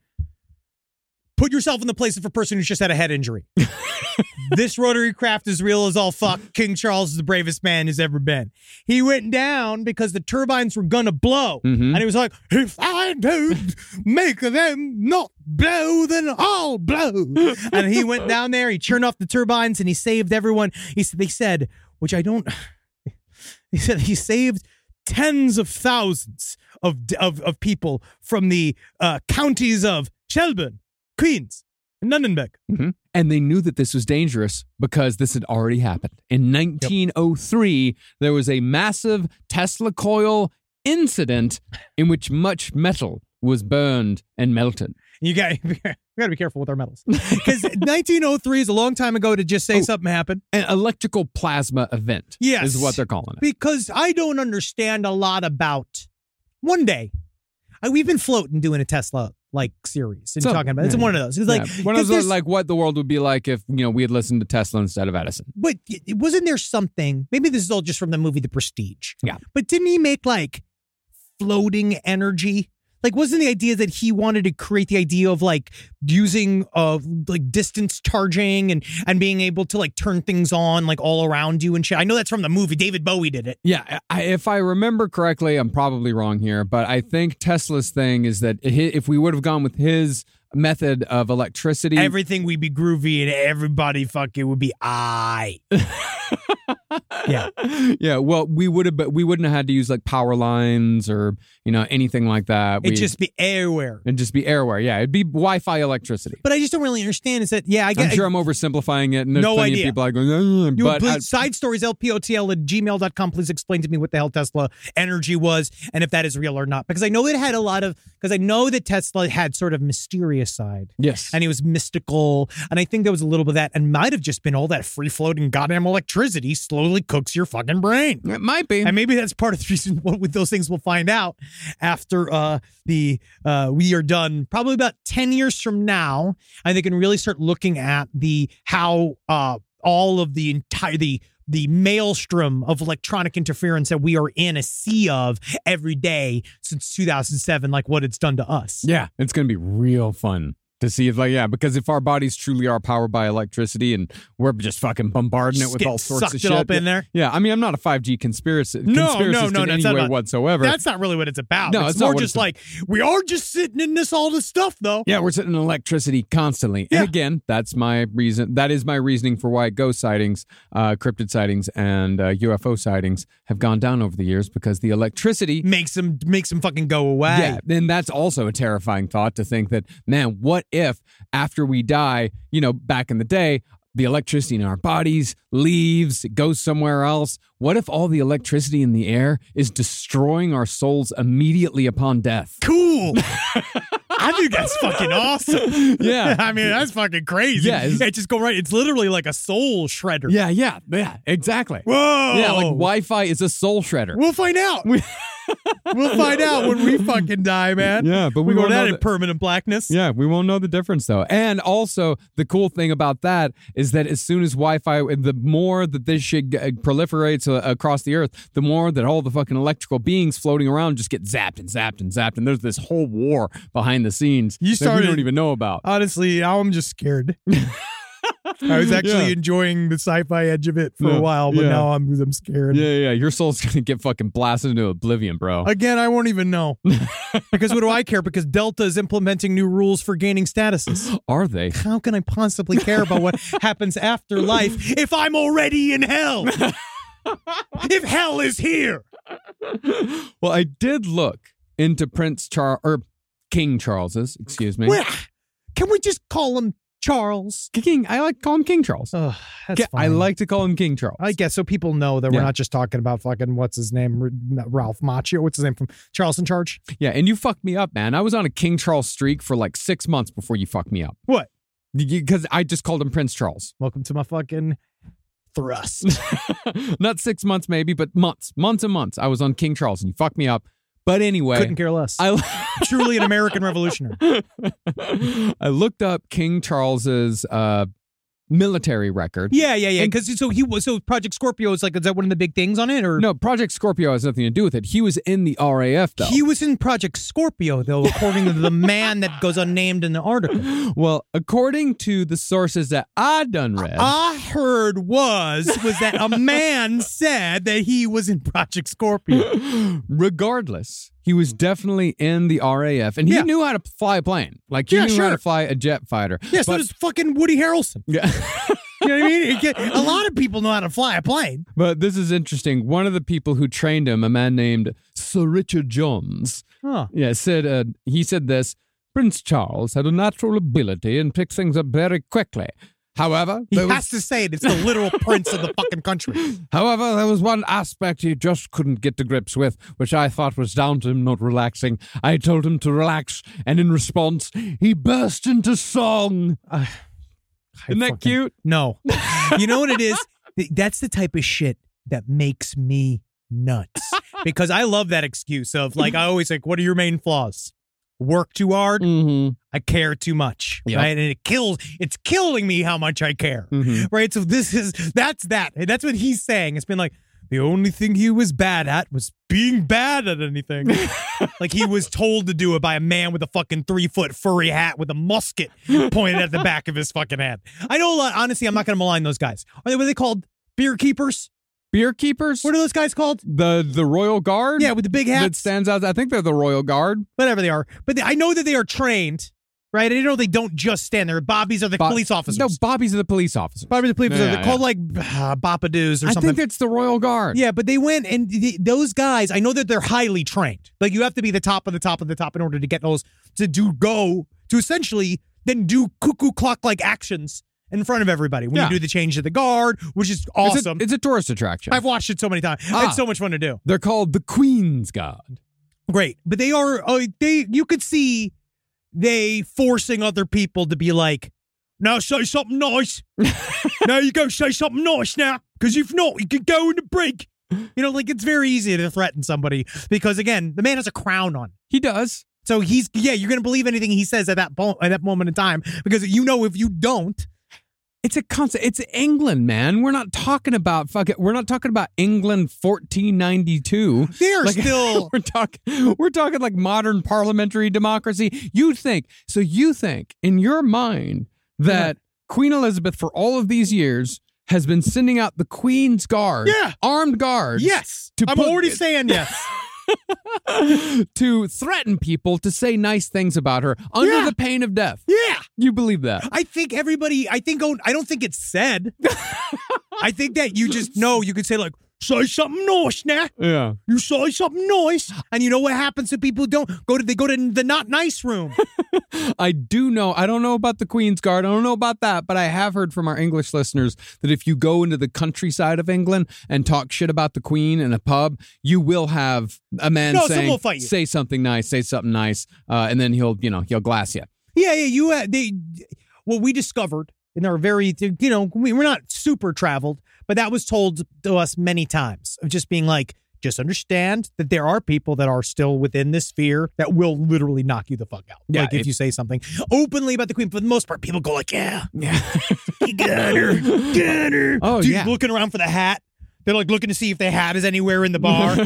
Put yourself in the place of a person who's just had a head injury. This rotary craft is real as all fuck. King Charles is the bravest man who's ever been. He went down because the turbines were gonna blow. Mhm. And he was like, if I don't make them not blow, then I'll blow. And he went down there, he turned off the turbines, and he saved everyone. He said, they said, which I don't, he said he saved tens of thousands of of, of people from the uh, counties of Shelburne, Queens, and Lunenburg. Mm-hmm. And they knew that this was dangerous because this had already happened. In nineteen oh three, there was a massive Tesla coil incident in which much metal was burned and melted. You got we got to be careful with our metals because nineteen oh three is a long time ago to just say Oh. something happened. An electrical plasma event Yes. is what they're calling it. Because I don't understand a lot about. One day, I, we've been floating doing a Tesla like series and So, talking about it. It's yeah. one of those. It's like Yeah. One of 'cause those there's- like what the world would be like if, you know, we had listened to Tesla instead of Edison. But it- wasn't there something? Maybe this is all just from the movie The Prestige. Yeah. But didn't he make like floating energy? Like, wasn't the idea that he wanted to create the idea of like using uh like distance charging and and being able to like turn things on like all around you and shit? I know that's from the movie. David Bowie did it. Yeah, I, if I remember correctly, I'm probably wrong here, but I think Tesla's thing is that hi- if we would have gone with his method of electricity, Everything would be groovy and everybody fucking would be I. Yeah. yeah. Well, we would have, but we wouldn't have had to use like power lines or you know anything like that. It'd We- just be everywhere. it'd just be airware. Yeah, it'd be Wi-Fi electricity. But I just don't really understand is that, yeah, I I'm get sure I'm oversimplifying it, and there's No plenty idea. of people like going, "Uh," You but please, I- side stories, L P O T L at gmail dot com. Please explain to me what the hell Tesla energy was and if that is real or not. Because I know it had a lot of, because I know that Tesla had sort of mysterious side. yes, And he was mystical. And I think there was a little bit of that and might have just been all that free floating goddamn electricity slowly cooks your fucking brain. it might be. And maybe that's part of the reason what with those things we'll find out after uh, the uh, we are done. Probably about ten years from now, and they can really start looking at the how uh, all of the entire the the maelstrom of electronic interference that we are in a sea of every day since two thousand seven, like what it's done to us. Yeah, it's going to be real fun to see if, like, yeah, because if our bodies truly are powered by electricity and we're just fucking bombarding it Just with get all sorts sucked of it shit. up in there. Yeah, I mean, I'm not a five G conspiracy, No, conspiracist no, no, in that's any not way about- whatsoever. That's not really what it's about. No, it's, it's not more what just it's like we are just sitting in this all this stuff though. Yeah, we're sitting in electricity constantly. Yeah. And again, that's my reason. That is my reasoning for why ghost sightings, uh, cryptid sightings, and uh, U F O sightings have gone down over the years because the electricity Makes them makes them fucking go away. Yeah, then that's also a terrifying thought to think that, man, what if after we die, you know, back in the day, the electricity in our bodies leaves, it goes somewhere else. What if all the electricity in the air is destroying our souls immediately upon death? Cool. I think that's fucking awesome. Yeah. I mean, that's fucking crazy. Yeah, it's- It just go right. It's literally like a soul shredder. Yeah, yeah, yeah, exactly. Whoa. Yeah, like Wi-Fi is a soul shredder. We'll find out. We'll find out when we fucking die, man. Yeah, but we we go won't that know in that- permanent blackness. Yeah, we won't know the difference though. And also, the cool thing about that is that as soon as Wi-Fi, the more that this shit uh, proliferates uh, across the earth, the more that all the fucking electrical beings floating around just get zapped and zapped and zapped. And there's this whole war behind the scenes You that started- we don't even know about. Honestly, now I'm just scared. I was actually Yeah. enjoying the sci-fi edge of it for Yeah, a while, but yeah. now I'm I'm scared. Yeah, yeah, your soul's gonna get fucking blasted into oblivion, bro. Again, I won't even know. Because what do I care? Because Delta is implementing new rules for gaining statuses. Are they? How can I possibly care about what happens after life if I'm already in hell? If hell is here. Well, I did look into Prince Charles, or King Charles's, excuse me. Well, can we just call him Charles? King, I like to call him King Charles. Oh, that's Ga- I fine. like to call him King Charles. I guess so people know that we're Yeah. not just talking about fucking what's his name, R- Ralph Macchio. What's his name from Charles in Charge? Yeah, and you fucked me up, man. I was on a King Charles streak for like six months before you fucked me up. What? Because I just called him Prince Charles. Welcome to my fucking thrust. Not six months, maybe, but months, months and months. I was on King Charles, and you fucked me up. But anyway, Couldn't care less. I Truly an American revolutionary. I looked up King Charles's uh, military record. Yeah, yeah, yeah. And- Because so he was so Project Scorpio is like is that one of the big things on it, or No, Project Scorpio has nothing to do with it. He was in the R A F, though. he was in Project Scorpio though, according to the man that goes unnamed in the article. Well, according to the sources that I done read, I heard was was that a man said that he was in Project Scorpio. regardless, he was definitely in the R A F, and he Yeah. knew how to fly a plane. Like, he Yeah, knew how sure. to fly a jet fighter. Yeah, so But- does fucking Woody Harrelson. yeah. You know what I mean? It get- a lot of people know how to fly a plane. But this is interesting. One of the people who trained him, a man named Sir Richard Jones, Huh. yeah, said uh, he said this: Prince Charles had a natural ability and picked things up very quickly. However, He there has was, to say it. It's the literal prince of the fucking country. however, there was one aspect he just couldn't get to grips with, which I thought was down to him not relaxing. I told him to relax, and in response, he burst into song. Uh, Isn't that fucking- cute? No. You know what it is? Th- That's the type of shit that makes me nuts. Because I love that excuse of like, I always like, what are your main flaws? Work too hard. Mm-hmm. I care too much. Yep. Right. And it kills, it's killing me how much I care. Mhm. Right. So this is, that's that. And that's what he's saying. It's been like, the only thing he was bad at was being bad at anything. Like he was told to do it by a man with a fucking three foot furry hat with a musket pointed at the back of his fucking head. I know a lot. Honestly, I'm not going to malign those guys. Are they, what are they called? Beer keepers? Beer keepers? What are those guys called? The the Royal Guard? Yeah, with the big That hats. stands out. I think they're the Royal Guard. Whatever they are. But they, I know that they are trained, right? I know they don't just stand there. Bobbies are the Bo- police officers. No, Bobby's are the police officers. Bobby the police officers. Yeah, They're yeah. called like uh, Bapadoos or I something. think it's the Royal Guard. Yeah, but they went and th- those guys, I know that they're highly trained. Like you have to be the top of the top of the top in order to get those to do go to essentially then do cuckoo clock like actions in front of everybody when Yeah. you do the change of the guard, which is It's a- awesome. It's a, tourist attraction. I've watched it so many times. Ah. It's so much fun to do. They're called the Queen's Guard. Great, but they are uh, they. You could see they forcing other people to be like, now say something nice. Now you go say something nice now, because if not, you could go in the break. You know, like it's very easy to threaten somebody because again, the man has a crown on. He does. So he's yeah, you're gonna believe anything he says at that po- at that moment in time because you know if you don't, It's a concept. It's England, man. We're not talking about fucking. We're not talking about England fourteen ninety-two. they're Like, still we're talking. We're talking like modern parliamentary democracy. You think so? You think in your mind that Queen Elizabeth, for all of these years, has been sending out the Queen's Guard, Yeah. armed guards, yes. to I'm put- already saying yes. to threaten people to say nice things about her under Yeah. the pain of death. Yeah. You believe that? I think everybody, I think, oh, I don't think it's said. I think that you just know, you could say like, say something nice now. Yeah. You say something nice. And you know what happens to people who don't go to, they go to the not nice room. I do know, I don't know about the Queen's Guard. I don't know about that, but I have heard from our English listeners that if you go into the countryside of England and talk shit about the Queen in a pub, you will have a man No, saying, someone will fight you. say something nice, say something nice, uh, and then he'll, you know, he'll glass you. Yeah, yeah, you, uh, they, what we discovered in our very, you know, we, we're not super traveled, but that was told to us many times of just being like, just understand that there are people that are still within this sphere that will literally knock you the fuck out. Yeah, like if it- you say something openly about the Queen, for the most part, people go like, yeah, Yeah. you got her, got her. Oh, Dude, yeah. looking around for the hat. They're like looking to see if the hat is anywhere in the bar.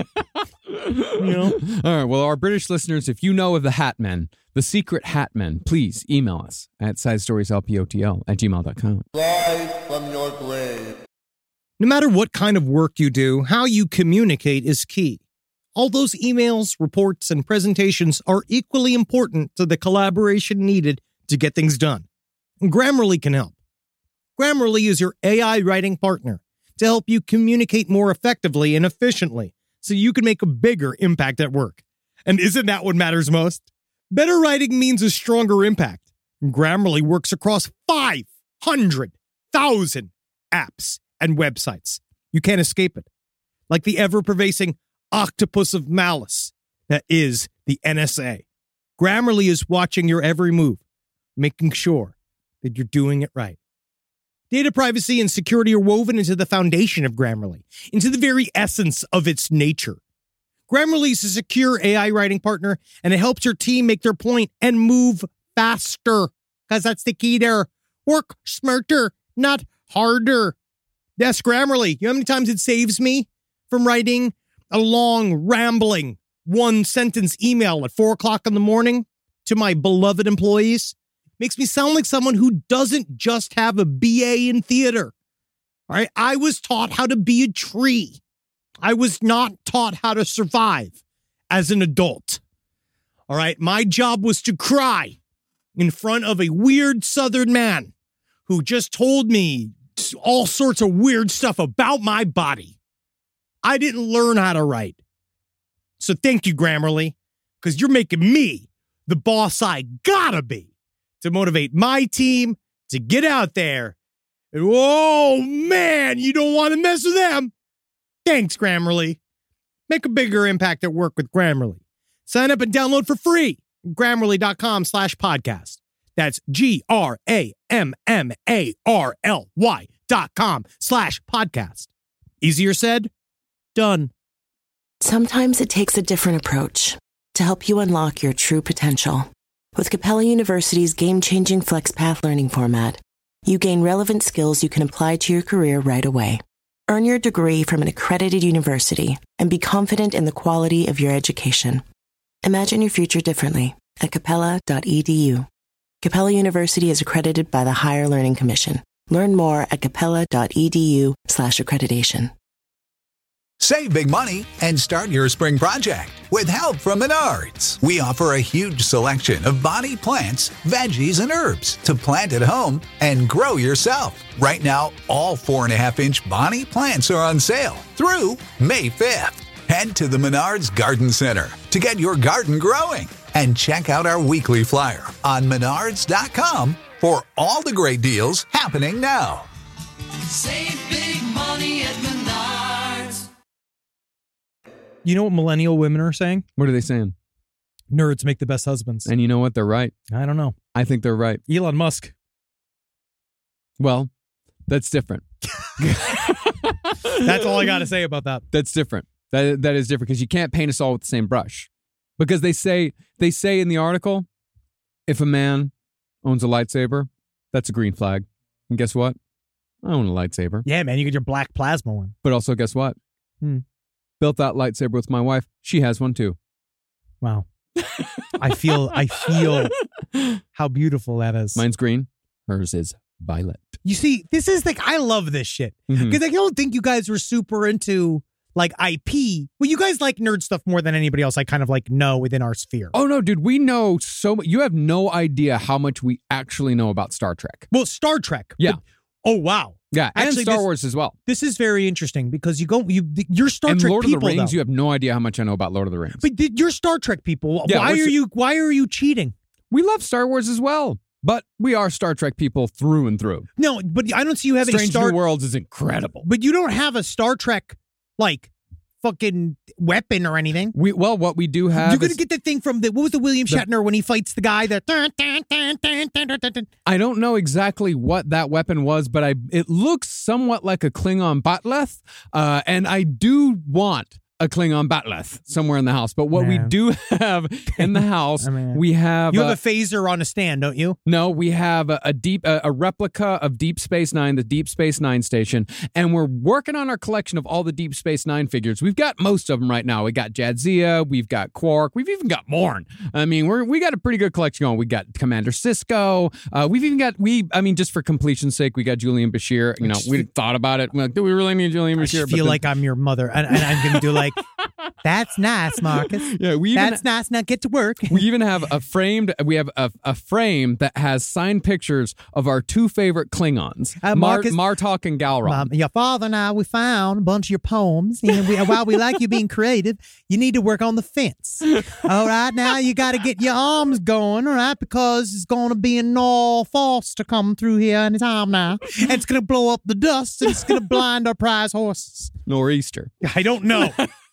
You know? All right. Well, our British listeners, if you know of the Hat Men, the secret Hat Men, please email us at sidestorieslpotl at gmail dot com. Rise from your grave. No matter what kind of work you do, how you communicate is key. All those emails, reports, and presentations are equally important to the collaboration needed to get things done. And Grammarly can help. Grammarly is your A I writing partner to help you communicate more effectively and efficiently so you can make a bigger impact at work. And isn't that what matters most? Better writing means a stronger impact. And Grammarly works across five hundred thousand apps and websites. You can't escape it. Like the ever-pervasive octopus of malice that is the N S A. Grammarly is watching your every move, making sure that you're doing it right. Data privacy and security are woven into the foundation of Grammarly, into the very essence of its nature. Grammarly is a secure A I writing partner, and it helps your team make their point and move faster, because that's the key there. Work smarter, not harder. Yes, Grammarly. You know how many times it saves me from writing a long, rambling, one-sentence email at four o'clock in the morning to my beloved employees? Makes me sound like someone who doesn't just have a B A in theater. All right, I was taught how to be a tree. I was not taught how to survive as an adult. All right, my job was to cry in front of a weird Southern man who just told me all sorts of weird stuff about my body. I didn't learn how to write. So thank you, Grammarly, because you're making me the boss I gotta be to motivate my team to get out there. And, oh, man, you don't want to mess with them. Thanks, Grammarly. Make a bigger impact at work with Grammarly. Sign up and download for free. Grammarly.com slash podcast. That's G-R-A-M-M-A-R-L-Y dot com slash podcast. Easier said, done. Sometimes it takes a different approach to help you unlock your true potential. With Capella University's game-changing FlexPath learning format, you gain relevant skills you can apply to your career right away. Earn your degree from an accredited university and be confident in the quality of your education. Imagine your future differently at capella dot e d u. Capella University is accredited by the Higher Learning Commission. Learn more at capella dot e d u slash accreditation. Save big money and start your spring project with help from Menards. We offer a huge selection of bonnie plants, veggies, and herbs to plant at home and grow yourself. Right now, all four and a half inch bonnie plants are on sale through May fifth. Head to the Menards Garden Center to get your garden growing and check out our weekly flyer on menards dot com for all the great deals happening now. Save big money at Menards. You know what millennial women are saying? What are they saying? Nerds make the best husbands. And you know what? They're right. I don't know. I think they're right. Elon Musk. Well, that's different. That's all I got to say about that. That's different. That that is different because you can't paint us all with the same brush. Because they say they say in the article, if a man owns a lightsaber, that's a green flag. And guess what? I own a lightsaber. Yeah, man, you get your black plasma one. But also, guess what? Hmm. Built that lightsaber with my wife. She has one too. Wow. I feel I feel how beautiful that is. Mine's green. Hers is violet. You see, this is like, I love this shit. Because Mhm. I don't think you guys were super into like I P. Well, you guys like nerd stuff more than anybody else I kind of like know within our sphere. Oh, no, dude. We know so much. You have no idea how much we actually know about Star Trek. Well, Star Trek. Yeah. But Oh, wow. Yeah, and Actually, Star this- Wars as well. This is very interesting because you go, you you're Star and Trek Lord people, of the Rings, though. you have no idea how much I know about Lord of the Rings. But th- you're Star Trek people. Yeah, why we're are s- you? Why are you cheating? We love Star Wars as well, but we are Star Trek people through and through. No, but I don't see you having Strange a Star. New Worlds is incredible. But you don't have a Star Trek like fucking weapon or anything. We well, what we do have. You're gonna is- get the thing from the what was the William The- Shatner when he fights the guy that. I don't know exactly what that weapon was, but I it looks somewhat like a Klingon Batleth, uh, and I do want a Klingon Batleth somewhere in the house. But what we Yeah. do have in the house, I mean, we have You have uh, a phaser on a stand, don't you? no, we have a, a deep a, a replica of Deep Space Nine, the Deep Space Nine station, and we're working on our collection of all the Deep Space Nine figures. We've got most of them right now. We got Jadzia, we've got Quark, we've even got Morn. I mean, we're we got a pretty good collection going. We got Commander Sisko. Uh, we've even got we. I mean, just for completion's sake, we got Julian Bashir. You know, we thought about it. We're like, do we really need Julian I Bashir? just But feel then- like I'm your mother, and, and I'm gonna do like, that's nice, Marcus. yeah, we even That's nice. Now get to work. we even have a framed we have a, a frame that has signed pictures of our two favorite Klingons, Uh, Mar- Marcus- Martok and Galron. Um, your father and I, we found a bunch of your poems, and we, while we like you being creative, you need to work on the fence. All right, now you got to get your arms going, all right, because it's going to be a Noel Foster coming through here any time now, and it's going to blow up the dust, and it's going to blind our prize horses. Nor'easter. I don't know.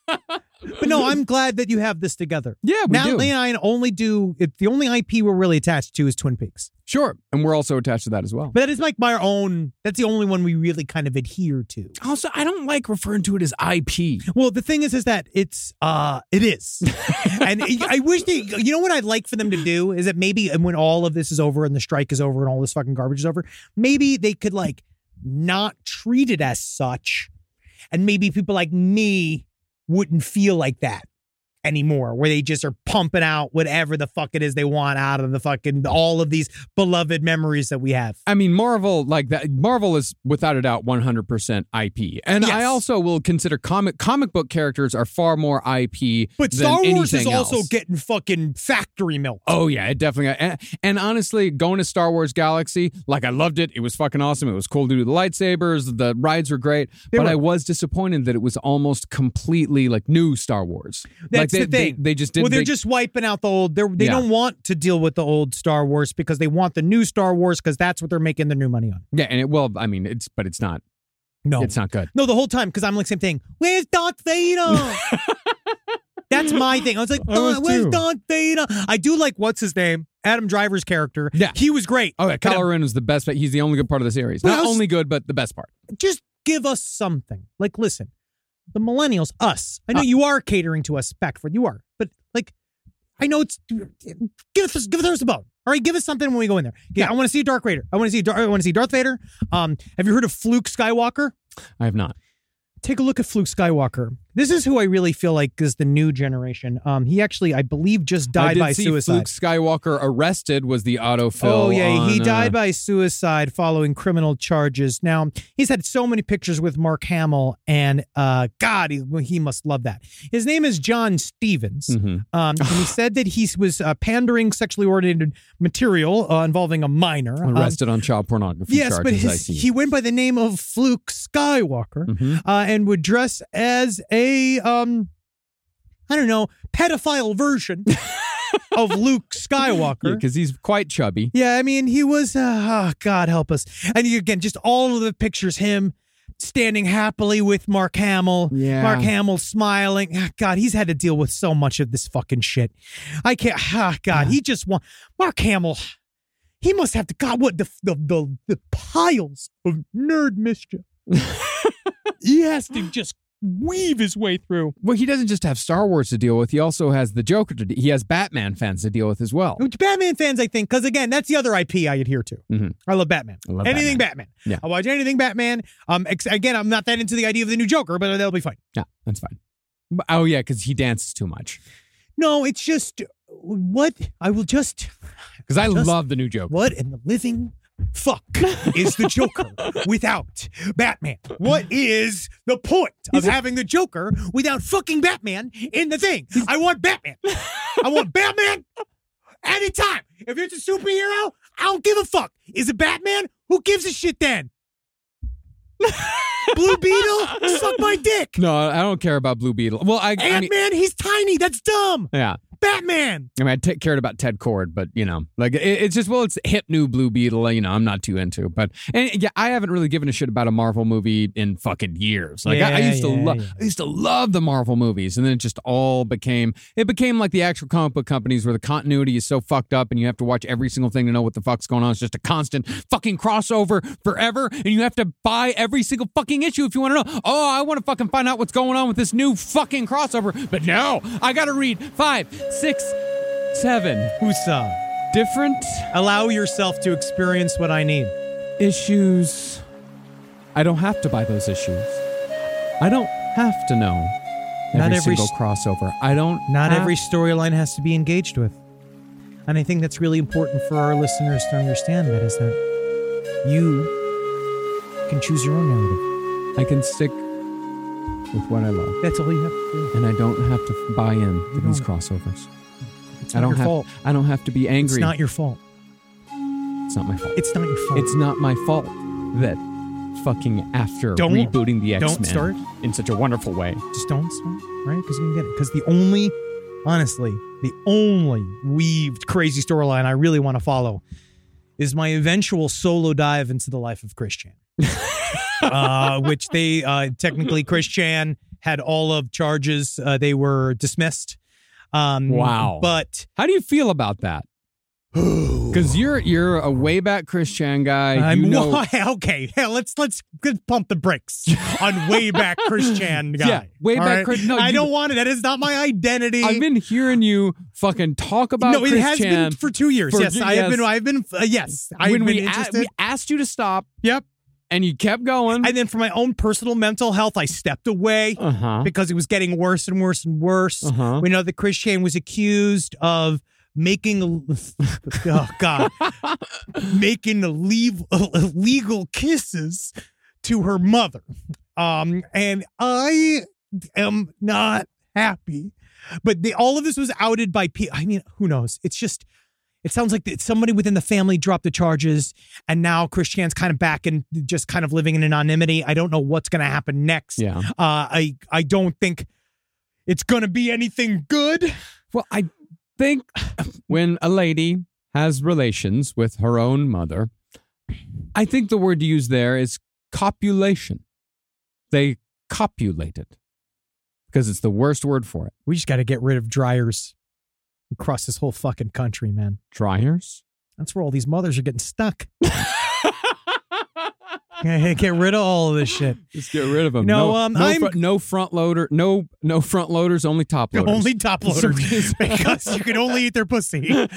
But no, I'm glad that you have this together. Yeah, we Natalie do. and I only do, it, the only I P we're really attached to is Twin Peaks. Sure, and we're also attached to that as well. But that is like my own, that's the only one we really kind of adhere to. Also, I don't like referring to it as I P. Well, the thing is, is that it's, uh, it is. And I wish they, you know what I'd like for them to do is that maybe when all of this is over and the strike is over and all this fucking garbage is over, maybe they could like not treat it as such. And maybe people like me wouldn't feel like that anymore, where they just are pumping out whatever the fuck it is they want out of the fucking all of these beloved memories that we have. I mean, Marvel, like that. Marvel is without a doubt one hundred percent I P, and Yes. I also will consider comic comic book characters are far more I P. But than Star Wars is anything also else. getting fucking factory milk. Oh yeah, it definitely. And, and honestly, going to Star Wars Galaxy, like I loved it. It was fucking awesome. It was cool to do the lightsabers. The rides were great, They but were. I was disappointed that it was almost completely like new Star Wars. That's like they, the thing. They, they just didn't. Well, they're they- just wiping out the old. They're, they Yeah. don't want to deal with the old Star Wars because they want the new Star Wars because that's what they're making their new money on. yeah, and it well, I mean, it's but it's not. No, It's not good. No, the whole time because I'm like same thing. Where's Darth Vader? That's my thing. I was like, I was "Uh, where's too. Darth Vader? I do like what's his name, Adam Driver's character. Yeah. he was great. Oh yeah, But, Kylo um, Ren was the best. He's the only good part of the series. But Not I was- only good, but the best part. Just give us something. Like, listen, the millennials, us. I know Uh, you are catering to us, Beckford. You are, but like, I know it's give us give us a bone. All right, give us something when we go in there. Yeah, I want to see Darth Vader. I want to see Dar- I want to see Darth Vader. Um, have you heard of Fluke Skywalker? I have not. Take a look at Fluke Skywalker. This is who I really feel like is the new generation. Um, he actually, I believe, just I died did by see suicide. Fluke Skywalker arrested was the autofill. Oh yeah, he on, died uh, by suicide following criminal charges. Now he's had so many pictures with Mark Hamill, and uh, God, he, he must love that. His name is John Stevens, Mhm. um, and he said that he was uh, pandering sexually oriented material uh, involving a minor. Um, arrested on child pornography yes, charges. but I his, see. he went by the name of Fluke Skywalker, Mhm. uh, and would dress as a um, I don't know, pedophile version of Luke Skywalker. because he's quite chubby. Yeah, I mean, he was, uh, oh, God help us. And you, again, just all of the pictures, him standing happily with Mark Hamill. Yeah. Mark Hamill smiling. Ah, God, he's had to deal with so much of this fucking shit. I can't, ah, God, he just want, Mark Hamill, he must have to, God, what, the, the, the, the piles of nerd mischief. He has to just weave his way through. Well, he doesn't just have Star Wars to deal with. He also has the Joker to. De- he has Batman fans to deal with as well. Which Batman fans, I think, because again, that's the other I P I adhere to. Mhm. I love Batman. I love anything Batman. Yeah. I watch anything Batman. Um, ex- again, I'm not that into the idea of the new Joker, but that'll be fine. Yeah, that's fine. But- oh yeah, because he dances too much. No, it's just what I will just Because I Just- love the new Joker. what in the living fuck is the Joker without Batman? What is the point of having the Joker without fucking Batman in the thing? I want Batman. I want Batman anytime. If it's a superhero, I don't give a fuck. Is it Batman? Who gives a shit then? Blue Beetle, suck my dick. No, I don't care about Blue Beetle. Well, I, I Ant-Man, mean, he's tiny. That's dumb. yeah. Batman. I mean, I t- cared about Ted Cord, but, you know, like, it, it's just, well, it's hip new Blue Beetle, you know, I'm not too into. But, and yeah, I haven't really given a shit about a Marvel movie in fucking years. Like, Yeah, I, I used to yeah, love, yeah. I used to love the Marvel movies, and then it just all became, it became like the actual comic book companies where the continuity is so fucked up, and you have to watch every single thing to know what the fuck's going on. It's just a constant fucking crossover forever, and you have to buy every single fucking issue if you want to know. Oh, I want to fucking find out what's going on with this new fucking crossover, but no, I got to read five, six, seven Husa. different Allow yourself to experience what I need. issues. I don't have to buy those issues. I don't have to know every, Not every single s- crossover. I don't. Not have- every storyline has to be engaged with. And I think that's really important for our listeners to understand that is that you can choose your own narrative. I can stick with what I love, That's all you have to do. and I don't have to buy in to these don't. crossovers. It's I not don't your have. fault. I don't have to be angry. It's not your fault. It's not my fault. It's not your fault. It's not my fault that fucking after Don't- rebooting the don't X-Men start. in such a wonderful way. Just don't start, right? Because you can get it. Because the only, honestly, the only weaved crazy storyline I really want to follow is my eventual solo dive into the life of Chris Chan. uh, which they, uh, technically, Chris Chan had all of charges. Uh, they were dismissed. Um, Wow. But How do you feel about that? Because you're you're a way back Chris Chan guy. I'm You know, okay. Hell, let's let's let's pump the brakes on way back Chris Chan guy. Yeah, way All back Chris- no, I you- don't want it. That is not my identity. I've been hearing you fucking talk about no, Chris it has Chan been for two years. for- yes, I have yes. been. I've been. Uh, yes, I've when been we, a- interested. we asked you to stop. Yep. And you kept going. And then for my own personal mental health, I stepped away uh-huh. because it was getting worse and worse and worse. Uh-huh. We know that Chris Chan was accused of making, oh God, making illegal, illegal kisses to her mother. Um, and I am not happy. But the, all of this was outed by people. I mean, who knows? It's just, it sounds like that somebody within the family dropped the charges, and now Chris Chan's kind of back and just kind of living in anonymity. I don't know what's going to happen next. Yeah. Uh, I, I don't think it's going to be anything good. Well, I think when a lady has relations with her own mother, I think the word to use there is copulation. They copulated because it's the worst word for it. We just got to get rid of dryers across this whole fucking country, man. Dryers? That's where all these mothers are getting stuck. Hey, get rid of all of this shit. Just get rid of them. No, no, um, no, I'm- fr- no front loader. No, no front loaders. Only top loaders. Only top loaders because you can only eat their pussy. uh,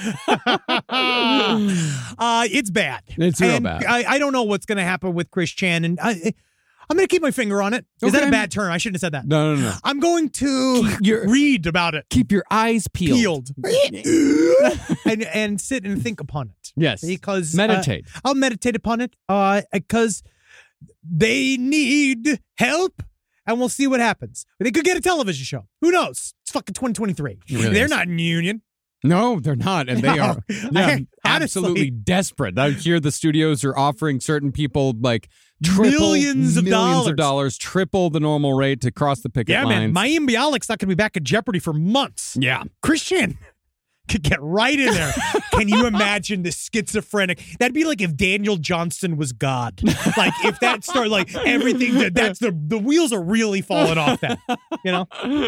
it's bad. It's real and bad. I, I don't know what's going to happen with Chris Chan, and I, I'm going to keep my finger on it. Is that Okay. a bad term? I shouldn't have said that. No, no, no. I'm going to your- read about it. Keep your eyes peeled. Peeled. and and sit and think upon it. Yes. Because uh, Meditate. I'll meditate upon it. Uh, because they need help, and we'll see what happens. They could get a television show. Who knows? It's fucking twenty twenty-three. Really They're is. not in union. No, they're not, and they No. are yeah, I- honestly- absolutely desperate. I hear the studios are offering certain people like triple, Millions of millions dollars. of dollars, triple the normal rate to cross the picket Yeah, man. lines. Mayim Bialik's not going to be back in Jeopardy for months. yeah, Christian could get right in there. Can you imagine the schizophrenic? That'd be like if Daniel Johnston was God. Like if that started, like everything that that's the the wheels are really falling off. That you know.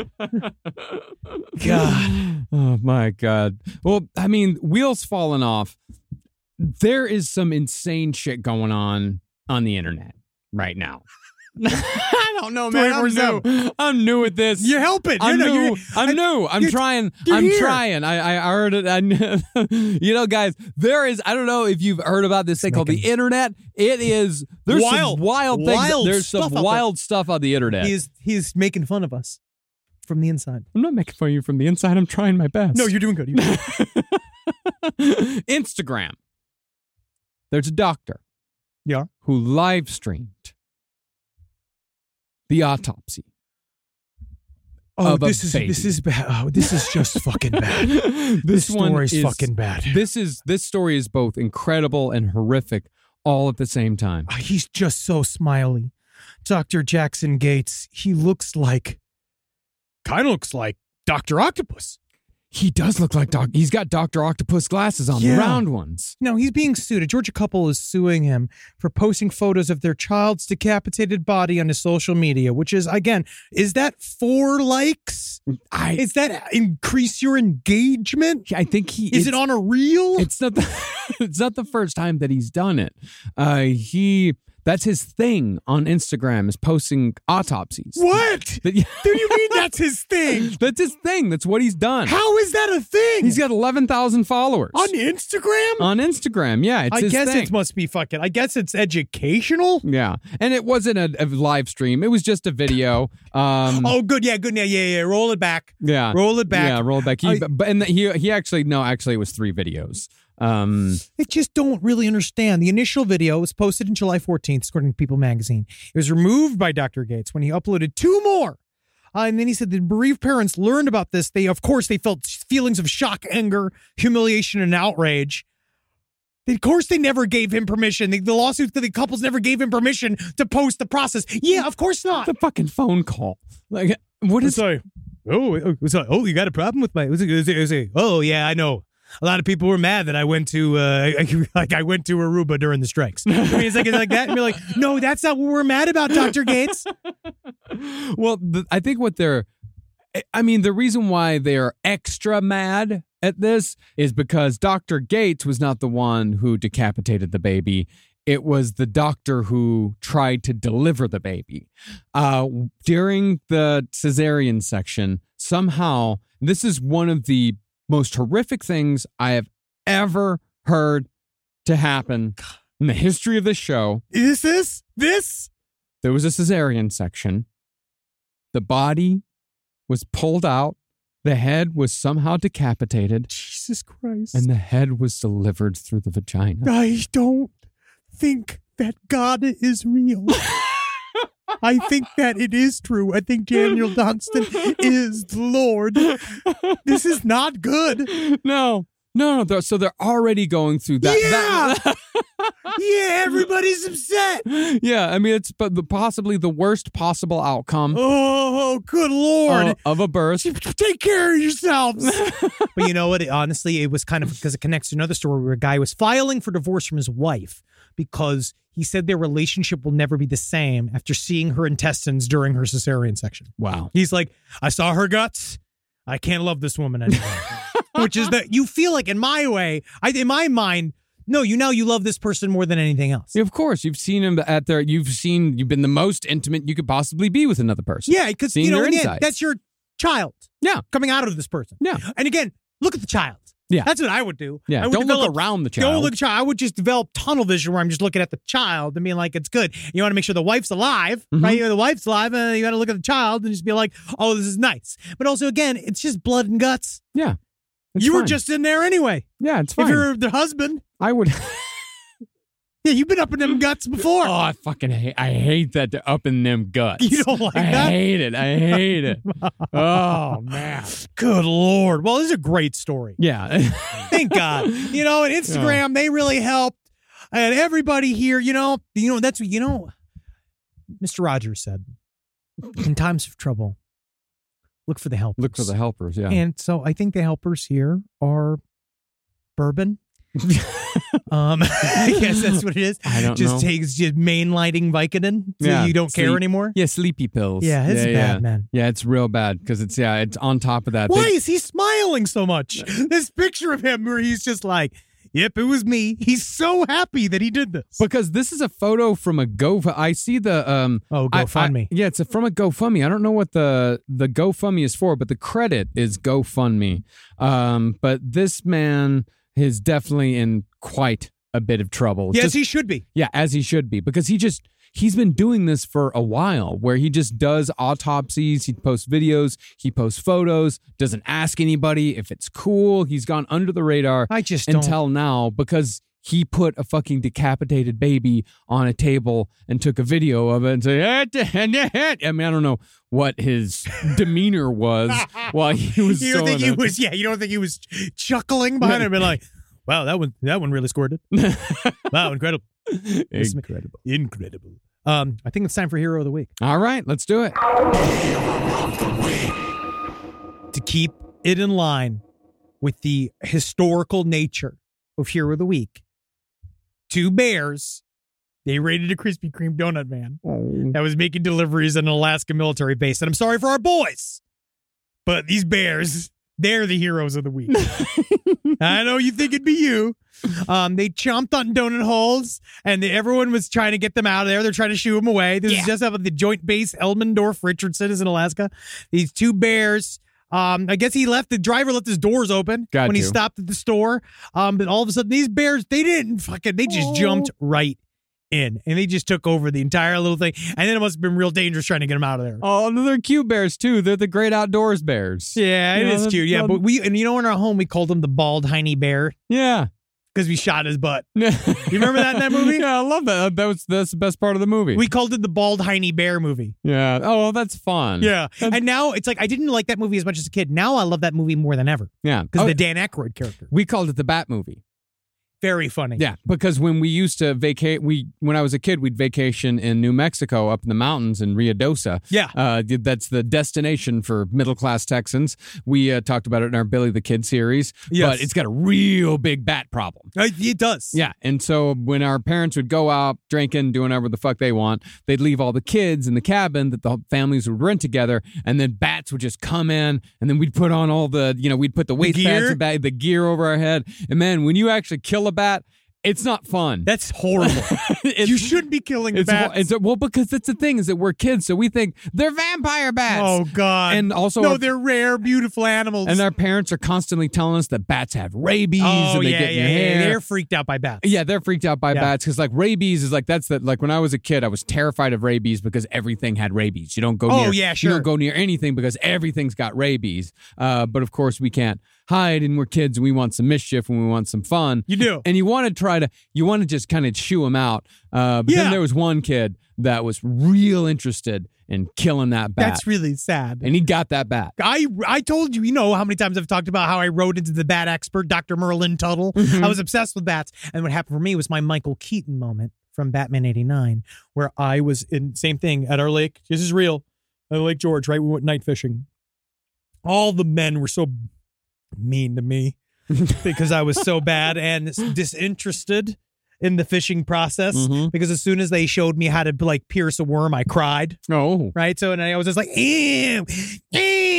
God. Oh my God. Well, I mean, wheels falling off. There is some insane shit going on on the internet right now. I don't know, man. I'm new. I'm new at this. You're helping. I'm You're, no, new. you're, I'm I- new. I'm you're- trying. you're I'm here. trying. I, I heard it. I, you know, guys, there is, I don't know if you've heard about this thing called the internet. It is, there's Wild. some wild things. Wild there's some stuff out wild stuff on the internet. He's he's making fun of us from the inside. I'm not making fun of you from the inside. I'm trying my best. No, you're doing good. You're doing good. Instagram. There's a doctor. Yeah. Who live streamed the autopsy. Oh, of a this is baby. this is bad. Oh, this is just fucking bad. this This one story's is fucking bad. This is this story is both incredible and horrific all at the same time. Oh, he's just so smiley. Doctor Jackson Gates, he looks like, kind of looks like Doctor Octopus. He does look like Doc. He's got Doctor Octopus glasses on, Yeah. the round ones. No, he's being sued. A Georgia couple is suing him for posting photos of their child's decapitated body on his social media, which is, again, is that four likes? I, is that increase your engagement? I think he Is it on a reel? It's not the, it's not the first time that he's done it. Uh, he that's his thing on Instagram is posting autopsies. What? That- Do you mean that's his thing? That's his thing. That's what he's done. How is that a thing? He's got eleven thousand followers. On Instagram? On Instagram, yeah. It's I his guess thing. it must be fucking, I guess it's educational. Yeah. And it wasn't a, a live stream. It was just a video. Um, Oh, good. Yeah, good. Yeah, yeah, yeah. Roll it back. yeah. Roll it back. Yeah, roll it back. He, I- but and he he actually no, actually it was three videos. Um, I just don't really understand. The initial video was posted on July fourteenth, according to People magazine. It was removed by Doctor Gates when he uploaded two more. Uh, and then he said the bereaved parents learned about this. They, of course, they felt feelings of shock, anger, humiliation, and outrage. Of course, they never gave him permission. The, the lawsuit that the couples never gave him permission to post the process. Yeah, of course not. the fucking phone call. Like, what is Sorry. Oh, sorry. Oh, you got a problem with my? Was it, was it, was it, oh, yeah, I know. A lot of people were mad that I went to, uh, like I went to Aruba during the strikes. I mean, it's like it's like that, and be like, no, that's not what we're mad about, Doctor Gates. Well, the, I think what they're, I mean, the reason why they're extra mad at this is because Doctor Gates was not the one who decapitated the baby. It was the doctor who tried to deliver the baby. Uh, during the cesarean section, somehow, this is one of the most horrific things I have ever heard to happen in the history of this show. Is this this? There was a cesarean section. The body was pulled out. The head was somehow decapitated. Jesus Christ. And the head was delivered through the vagina. I don't think that God is real. I think that it is true. I think Daniel Dunstan is the Lord. This is not good. No. No, no. they're- So they're already going through that. Yeah. that- Yeah, everybody's upset. yeah. I mean, it's but the, possibly the worst possible outcome Oh, good Lord. uh, of a birth. Take care of yourselves. But you know what? It, honestly, it was kind of because it connects to another story where a guy was filing for divorce from his wife because he said their relationship will never be the same after seeing her intestines during her cesarean section. Wow. He's like, I saw her guts. I can't love this woman anymore. Which is that you feel like in my way, I in my mind, no, you know you love this person more than anything else. Yeah, of course, you've seen him at their. You've seen. You've been the most intimate you could possibly be with another person. Yeah, because Seeing you know their in the end, insides. that's your child. Yeah, coming out of this person. Yeah, and again, look at the child. Yeah, that's what I would do. Yeah, I would don't develop, look around the Don't child. look at the child. I would just develop tunnel vision where I'm just looking at the child and being like, it's good. You want to make sure the wife's alive, Mhm. right? The wife's alive, and you got to look at the child and just be like, oh, this is nice. But also, again, it's just blood and guts. Yeah, it's you were fine. just in there anyway. Yeah, it's fine. If you're the husband, I would. yeah, you've been up in them guts before. Oh, I fucking hate. I hate that they're up in them guts. You don't like I that? hate it. I hate it. Oh man. Good Lord. Well, this is a great story. Yeah. Thank God. You know, and Instagram, they really helped. And everybody here, you know, you know, that's, you know, Mister Rogers said, in times of trouble, look for the helpers. Look for the helpers. Yeah. And so I think the helpers here are bourbon. um, I guess that's what it is. I don't just know. takes just mainlighting Vicodin so Yeah, you don't care sleep- anymore. Yeah, sleepy pills. Yeah, it's yeah, bad, yeah. man. Yeah, it's real bad because it's yeah, it's on top of that. Why They- is he smiling so much? This picture of him where he's just like, yep, it was me. He's so happy that he did this. Because this is a photo from a Go. I see the um. Oh, I- GoFundMe. I- yeah, it's a, from a GoFundMe. I don't know what the the GoFundMe is for, but the credit is GoFundMe. Um, but this man is definitely in quite a bit of trouble. Yes, Just- he should be. Yeah, as he should be, because he just he's been doing this for a while, where he just does autopsies, he posts videos, he posts photos, doesn't ask anybody if it's cool. He's gone under the radar. I just don't- until now because he put a fucking decapitated baby on a table and took a video of it and said, I mean, I don't know what his demeanor was while he was. You don't throwing think he it. was? Yeah, you don't think he was chuckling behind him and like, wow, that one, that one really scored it. Wow, incredible, Incredible. incredible. Um, I think it's time for Hero of the Week. All right, let's do it. To keep it in line with the historical nature of Hero of the Week, two bears, they raided a Krispy Kreme donut van oh. that was making deliveries at an Alaska military base. And I'm sorry for our boys, but these bears, they're the heroes of the week. I know you think it'd be you. Um, they chomped on donut holes, and they, everyone was trying to get them out of there. They're trying to shoo them away. This yeah. is just up at the Joint Base Elmendorf Richardson is in Alaska. These two bears, um, I guess he left, the driver left his doors open Got when to. he stopped at the store. Um, but all of a sudden, these bears, they didn't fucking, they just oh. jumped right in, and they just took over the entire little thing, and then it must have been real dangerous trying to get them out of there. Oh, and they're cute bears too. They're the great outdoors bears. Yeah, you it know, is cute. Yeah, um, but we, and you know, in our home, we called him the bald hiney bear. Yeah. Because we shot his butt. You remember that in that movie? Yeah, I love that. That was that's the best part of the movie. We called it the bald hiney bear movie. Yeah. Oh, that's fun. Yeah. That's... And now it's like, I didn't like that movie as much as a kid. Now I love that movie more than ever. Yeah. Because oh, of the Dan Aykroyd character. We called it the Bat movie. Very funny. Yeah, because when we used to vacate, we when I was a kid, we'd vacation in New Mexico up in the mountains in Ruidoso. Yeah. Uh, that's the destination for middle-class Texans. We uh, talked about it in our Billy the Kid series. Yes. But it's got a real big bat problem. Uh, it does. Yeah, and so when our parents would go out drinking, doing whatever the fuck they want, they'd leave all the kids in the cabin that the families would rent together, and then bats would just come in, and then we'd put on all the, you know, we'd put the waistbands and bag, the gear over our head. And man, when you actually kill a bat, it's not fun. That's horrible. You shouldn't be killing it's, bats. It's, well, because that's the thing is that we're kids, so we think they're vampire bats. Oh, God. And also, no, our, they're rare, beautiful animals. And our parents are constantly telling us that bats have rabies oh, and they yeah, get in yeah, your yeah. hair. They're freaked out by bats. Yeah, they're freaked out by yeah. bats because, like, rabies is like that's the like when I was a kid, I was terrified of rabies because everything had rabies. You don't go. Oh, near, yeah, sure. You don't go near anything because everything's got rabies. Uh, but of course, we can't hide, and we're kids, and we want some mischief, and we want some fun. You do, and you want to try to, you want to just kind of shoo them out. Uh, but yeah. then there was one kid that was real interested in killing that bat. That's really sad. And he got that bat. I I told you, you know how many times I've talked about how I rode into the bat expert, Doctor Merlin Tuttle. Mm-hmm. I was obsessed with bats. And what happened for me was my Michael Keaton moment from Batman eighty-nine, where I was in, same thing, at our lake. This is real. At Lake George, right? We went night fishing. All the men were so mean to me because I was so bad and disinterested in the fishing process. Mm-hmm. Because as soon as they showed me how to like pierce a worm, I cried. Oh, right. So and I was just like, ew, ew,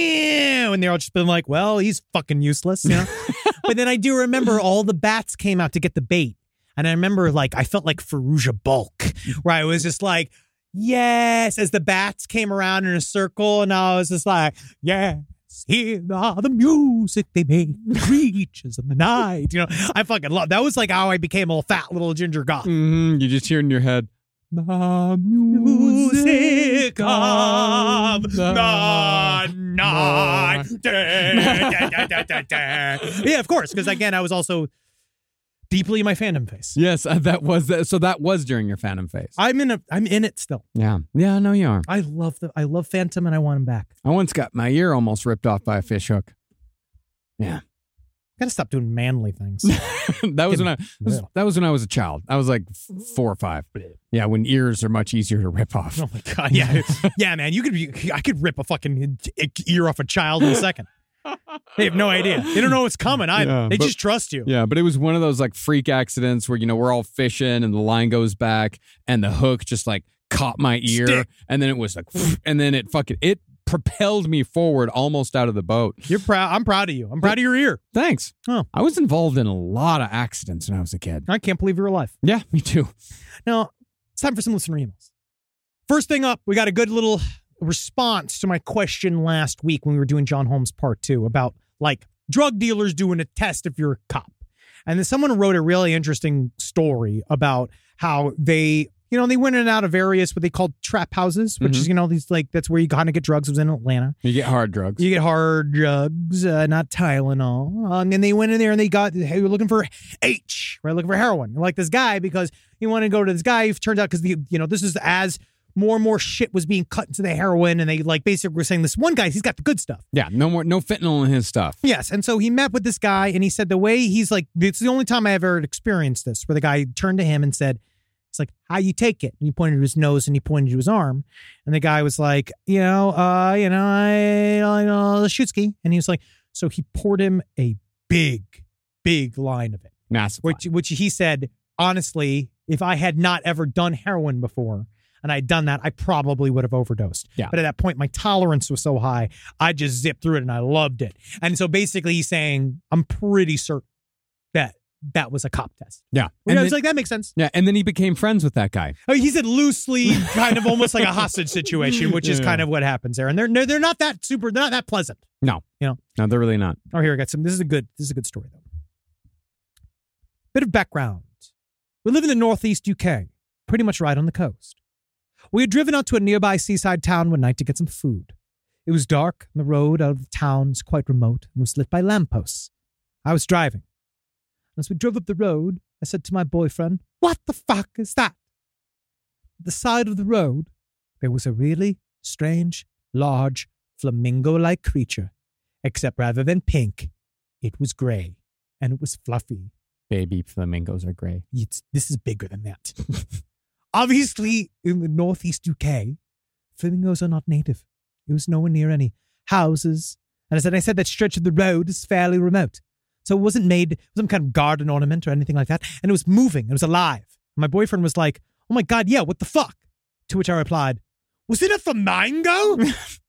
and they're all just been like, well, he's fucking useless, you know. But then I do remember all the bats came out to get the bait, and I remember like I felt like Farouja Bulk, where I was just like, yes, as the bats came around in a circle, and I was just like, yeah. Hear the music they make, the creatures of the night. You know, I fucking love that. Was like how I became a fat little ginger goth. Mm-hmm. You just hear in your head, the music of the night. Yeah, of course. Because again, I was also deeply in my fandom phase. Yes, uh, that was that. So that was during your fandom phase. I'm in a. I'm in it still. Yeah, yeah, I know you are. I love the. I love Phantom, and I want him back. I once got my ear almost ripped off by a fish hook. Yeah, gotta stop doing manly things. that was when I. Was, that was when I was a child. I was like four or five. Yeah, when ears are much easier to rip off. Oh my god! Yeah, yeah, man. You could. Be, I could rip a fucking ear off a child in a second. They have no idea. They don't know what's coming either. Yeah, they but, just trust you. Yeah, but it was one of those like freak accidents where, you know, we're all fishing and the line goes back and the hook just like caught my ear. Stick. And then it was like, and then it fucking, it propelled me forward almost out of the boat. You're proud. I'm proud of you. I'm proud but, of your ear. Thanks. Oh. I was involved in a lot of accidents when I was a kid. I can't believe you're alive. Yeah, me too. Now, it's time for some listener emails. First thing up, we got a good little response to my question last week when we were doing John Holmes part two about like drug dealers doing a test if you're a cop. And then someone wrote a really interesting story about how they, you know, they went in and out of various what they called trap houses, which mm-hmm. is, you know, these like, that's where you kind of get drugs. It was in Atlanta. You get hard drugs. You get hard drugs, uh, not Tylenol. Uh, and then they went in there and they got, hey, we're looking for H, right? Looking for heroin. Like this guy, because he wanted to go to this guy. It turns out because, the you know, this is as more and more shit was being cut into the heroin, and they like basically were saying this one guy, he's got the good stuff. Yeah, no more, no fentanyl in his stuff. Yes, and so he met with this guy, and he said the way he's like, it's the only time I ever experienced this, where the guy turned to him and said, It's like, how you take it? And he pointed to his nose and he pointed to his arm. And the guy was like, you know, uh, you know, I, I know the Shutski. And he was like, so he poured him a big, big line of it. Massive. Which, which he said, honestly, if I had not ever done heroin before and I'd done that, I probably would have overdosed. Yeah. But at that point, my tolerance was so high, I just zipped through it and I loved it. And so basically he's saying, I'm pretty certain that that was a cop test. Yeah. And I then, was like, that makes sense. Yeah. And then he became friends with that guy. I mean, he said loosely, kind of almost like a hostage situation, which is Yeah. kind of what happens there. And they're, they're, they're not that super, they're not that pleasant. No. You know? No, they're really not. Oh, here I got some. This is a good, this is a good story though. Bit of background. We live in the northeast U K, pretty much right on the coast. We had driven out to a nearby seaside town one night to get some food. It was dark, and the road out of the town was quite remote and was lit by lampposts. I was driving. As we drove up the road, I said to my boyfriend, "What the fuck is that?" At the side of the road, there was a really strange, large, flamingo-like creature, except rather than pink, it was gray, and it was fluffy. Baby flamingos are gray. It's, this is bigger than that. Obviously, in the northeast U K, flamingos are not native. It was nowhere near any houses. And as I said, that stretch of the road is fairly remote. So it wasn't made some kind of garden ornament or anything like that. And it was moving. It was alive. My boyfriend was like, "Oh my God, yeah, what the fuck?" To which I replied, "Was it a flamingo?"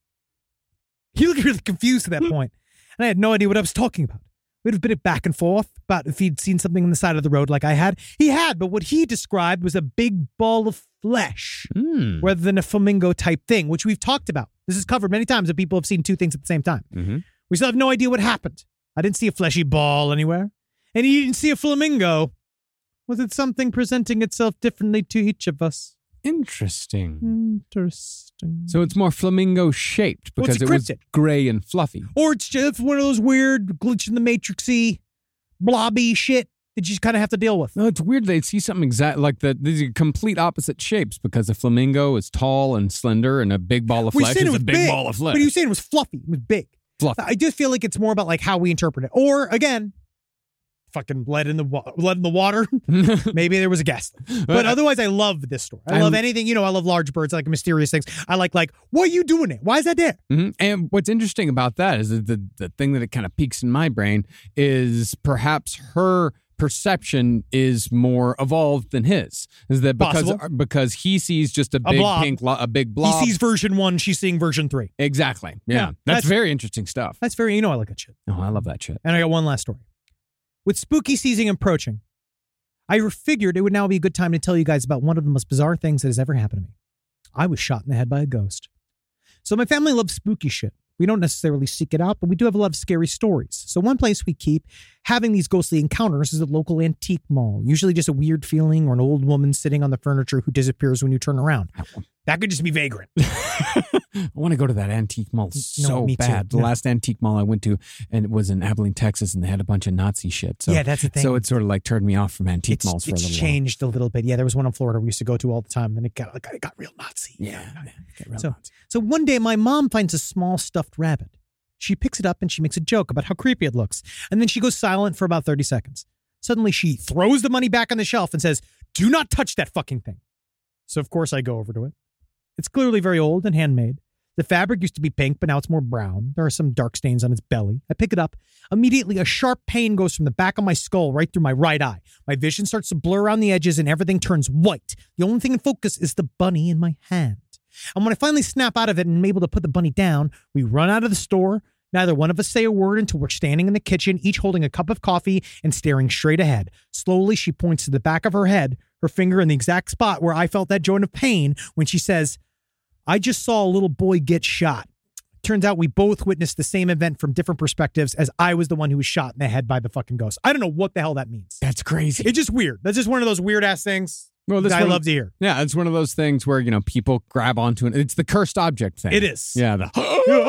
He looked really confused at that point, and I had no idea what I was talking about. We'd have been back and forth about if he'd seen something on the side of the road like I had. He had, but what he described was a big ball of flesh Mm. rather than a flamingo type thing, which we've talked about. This is covered many times that people have seen two things at the same time. Mm-hmm. We still have no idea what happened. I didn't see a fleshy ball anywhere. And he didn't see a flamingo. Was it something presenting itself differently to each of us? Interesting. Interesting. So it's more flamingo shaped Well, because it's it was cryptid. gray and fluffy. Or it's just one of those weird glitch in the matrixy, blobby shit that you just kind of have to deal with. No, it's weird. They see something exact like the these are complete opposite shapes because the flamingo is tall and slender and a big ball of Well, flesh you said is it was a big, big, ball of flesh. but you saying it was fluffy. It was big. Fluffy. I just feel like it's more about like how we interpret it. Or again, fucking lead in the wa- lead in the water. Maybe there was a gas leak. But otherwise, I love this story. I I- love anything. You know, I love large birds. I like mysterious things. I like like what are you doing it? Why is that there? Mhm. And what's interesting about that is that the, the thing that it kind of peaks in my brain is perhaps her perception is more evolved than his. Is that because Possible. because he sees just a big blob. pink, lo- a big blob. He sees version one. She's seeing version three. Exactly. Yeah. Yeah, that's, that's- very interesting stuff. That's very. You know, I like that shit. Oh, I love that shit. And I got one last story. With spooky season approaching, I figured it would now be a good time to tell you guys about one of the most bizarre things that has ever happened to me. I was shot in the head by a ghost. So my family loves spooky shit. We don't necessarily seek it out, but we do have a lot of scary stories. So one place we keep having these ghostly encounters is a local antique mall. Usually just a weird feeling or an old woman sitting on the furniture who disappears when you turn around. That could just be vagrant. I want to go to that antique mall so me too. bad. The No. last antique mall I went to, and it was in Abilene, Texas, and they had a bunch of Nazi shit. So, Yeah, that's the thing. So it sort of like turned me off from antique It's, malls for it's a little changed a little bit. Yeah, there was one in Florida we used to go to all the time. Then it got, it got real Nazi. while. Yeah, yeah, get real So, Nazi. so one day my mom finds a small stuffed rabbit. She picks it up and she makes a joke about how creepy it looks. And then she goes silent for about thirty seconds. Suddenly she throws the money back on the shelf and says, "Do not touch that fucking thing." So of course I go over to it. It's clearly very old and handmade. The fabric used to be pink, but now it's more brown. There are some dark stains on its belly. I pick it up. Immediately, a sharp pain goes from the back of my skull right through my right eye. My vision starts to blur around the edges and everything turns white. The only thing in focus is the bunny in my hand. And when I finally snap out of it and am able to put the bunny down, we run out of the store. Neither one of us say a word until we're standing in the kitchen, each holding a cup of coffee and staring straight ahead. Slowly, she points to the back of her head, her finger in the exact spot where I felt that joint of pain when she says, "I just saw a little boy get shot." Turns out we both witnessed the same event from different perspectives, as I was the one who was shot in the head by the fucking ghost. I don't know what the hell that means. That's crazy. It's just weird. That's just one of those weird ass things Well, this that I one- love to hear. Yeah, it's one of those things where, you know, people grab onto it. It's the cursed object thing. It is. Yeah. The,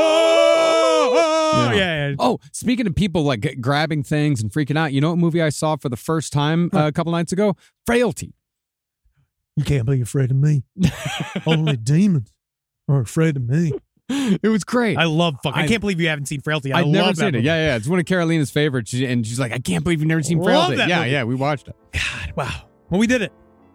Oh, yeah. yeah. Oh, speaking of people like g- grabbing things and freaking out, you know what movie I saw for the first time uh, a couple nights ago? Frailty. You can't be afraid of me. Only demons are afraid of me. It was great. I love fuck. I, I- can't believe you haven't seen Frailty. I I'd love never that seen it. movie. Yeah, yeah. It's one of Carolina's favorites. She- And she's like, I can't believe you've never seen Love Frailty. that Yeah, movie. yeah. We watched it. God, wow. Well, we did it.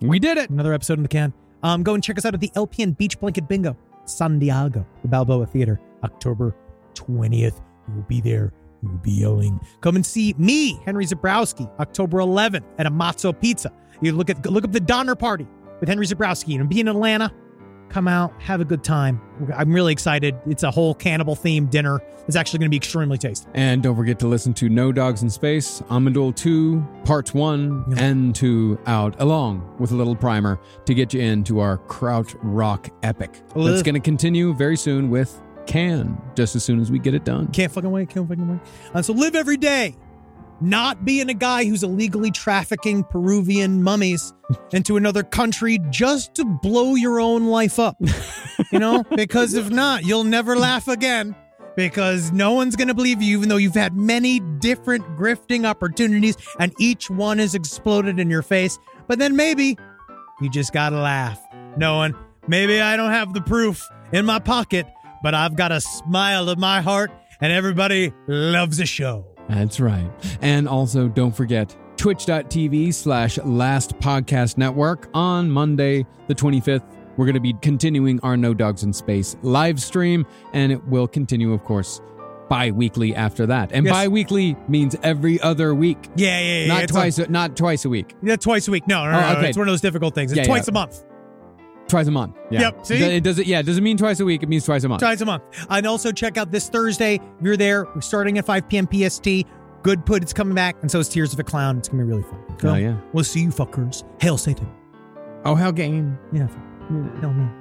We did it. Another episode in the can. Um, go and check us out at the L P N Beach Blanket Bingo, San Diego, the Balboa Theater, October twentieth. We will be there. We will be yelling. Come and see me, Henry Zebrowski, October eleventh at Amazzo Pizza. You look at look up the Donner Party with Henry Zebrowski and be in Atlanta. Come out, have a good time. I'm really excited. It's a whole cannibal themed dinner. It's actually going to be extremely tasty. And don't forget to listen to No Dogs in Space, Amandul two, Parts one yeah. and two out, along with a little primer to get you into our Kraut Rock epic. Ugh. That's going to continue very soon with Can, just as soon as we get it done. Can't fucking wait, can't fucking wait. Uh, so live every day not being a guy who's illegally trafficking Peruvian mummies into another country just to blow your own life up. You know, because if not, you'll never laugh again, because no one's going to believe you, even though you've had many different grifting opportunities and each one has exploded in your face. But then maybe you just got to laugh, knowing maybe I don't have the proof in my pocket, but I've got a smile in my heart and everybody loves a show. That's right. And also, don't forget, twitch.tv slash Last Podcast Network. On Monday, the twenty-fifth, we're going to be continuing our No Dogs in Space live stream, and it will continue, of course, bi-weekly after that. And yes. bi-weekly means every other week. Yeah, yeah, yeah. Not, it's twice, a, a, not twice a week. Yeah, twice a week. No, no, no, oh, no. Okay. It's one of those difficult things. It's yeah, twice yeah. a month. Twice a month. Yeah. Yep. See? It doesn't. Yeah. It doesn't mean twice a week. It means twice a month. Twice a month. And also check out this Thursday. If you're there, we're starting at five p.m. P S T. Good Put, it's coming back, and so is Tears of a Clown. It's gonna be really fun. So, oh yeah. We'll see you fuckers. Hail Satan. Oh hell game. Yeah. Hell me.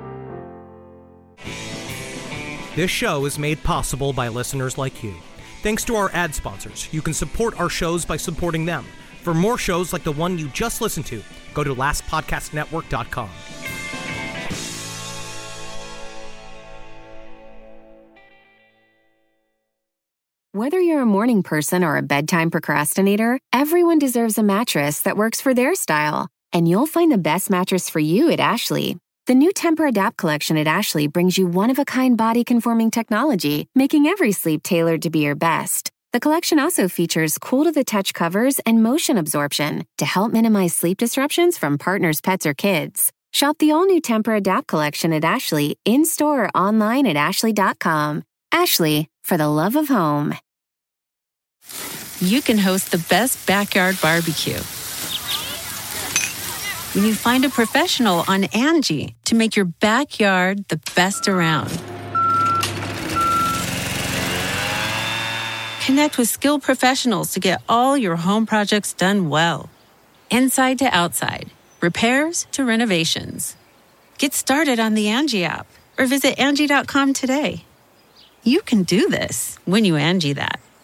This show is made possible by listeners like you. Thanks to our ad sponsors, you can support our shows by supporting them. For more shows like the one you just listened to, go to last podcast network dot com. Whether you're a morning person or a bedtime procrastinator, everyone deserves a mattress that works for their style. And you'll find the best mattress for you at Ashley. The new Tempur-Adapt collection at Ashley brings you one-of-a-kind body-conforming technology, making every sleep tailored to be your best. The collection also features cool-to-the-touch covers and motion absorption to help minimize sleep disruptions from partners, pets, or kids. Shop the all-new Tempur-Adapt collection at Ashley, in-store or online at ashley dot com. Ashley, for the love of home. You can host the best backyard barbecue when you find a professional on Angie to make your backyard the best around. Connect with skilled professionals to get all your home projects done well. Inside to outside, repairs to renovations. Get started on the Angie app or visit Angie dot com today. You can do this when you Angie that.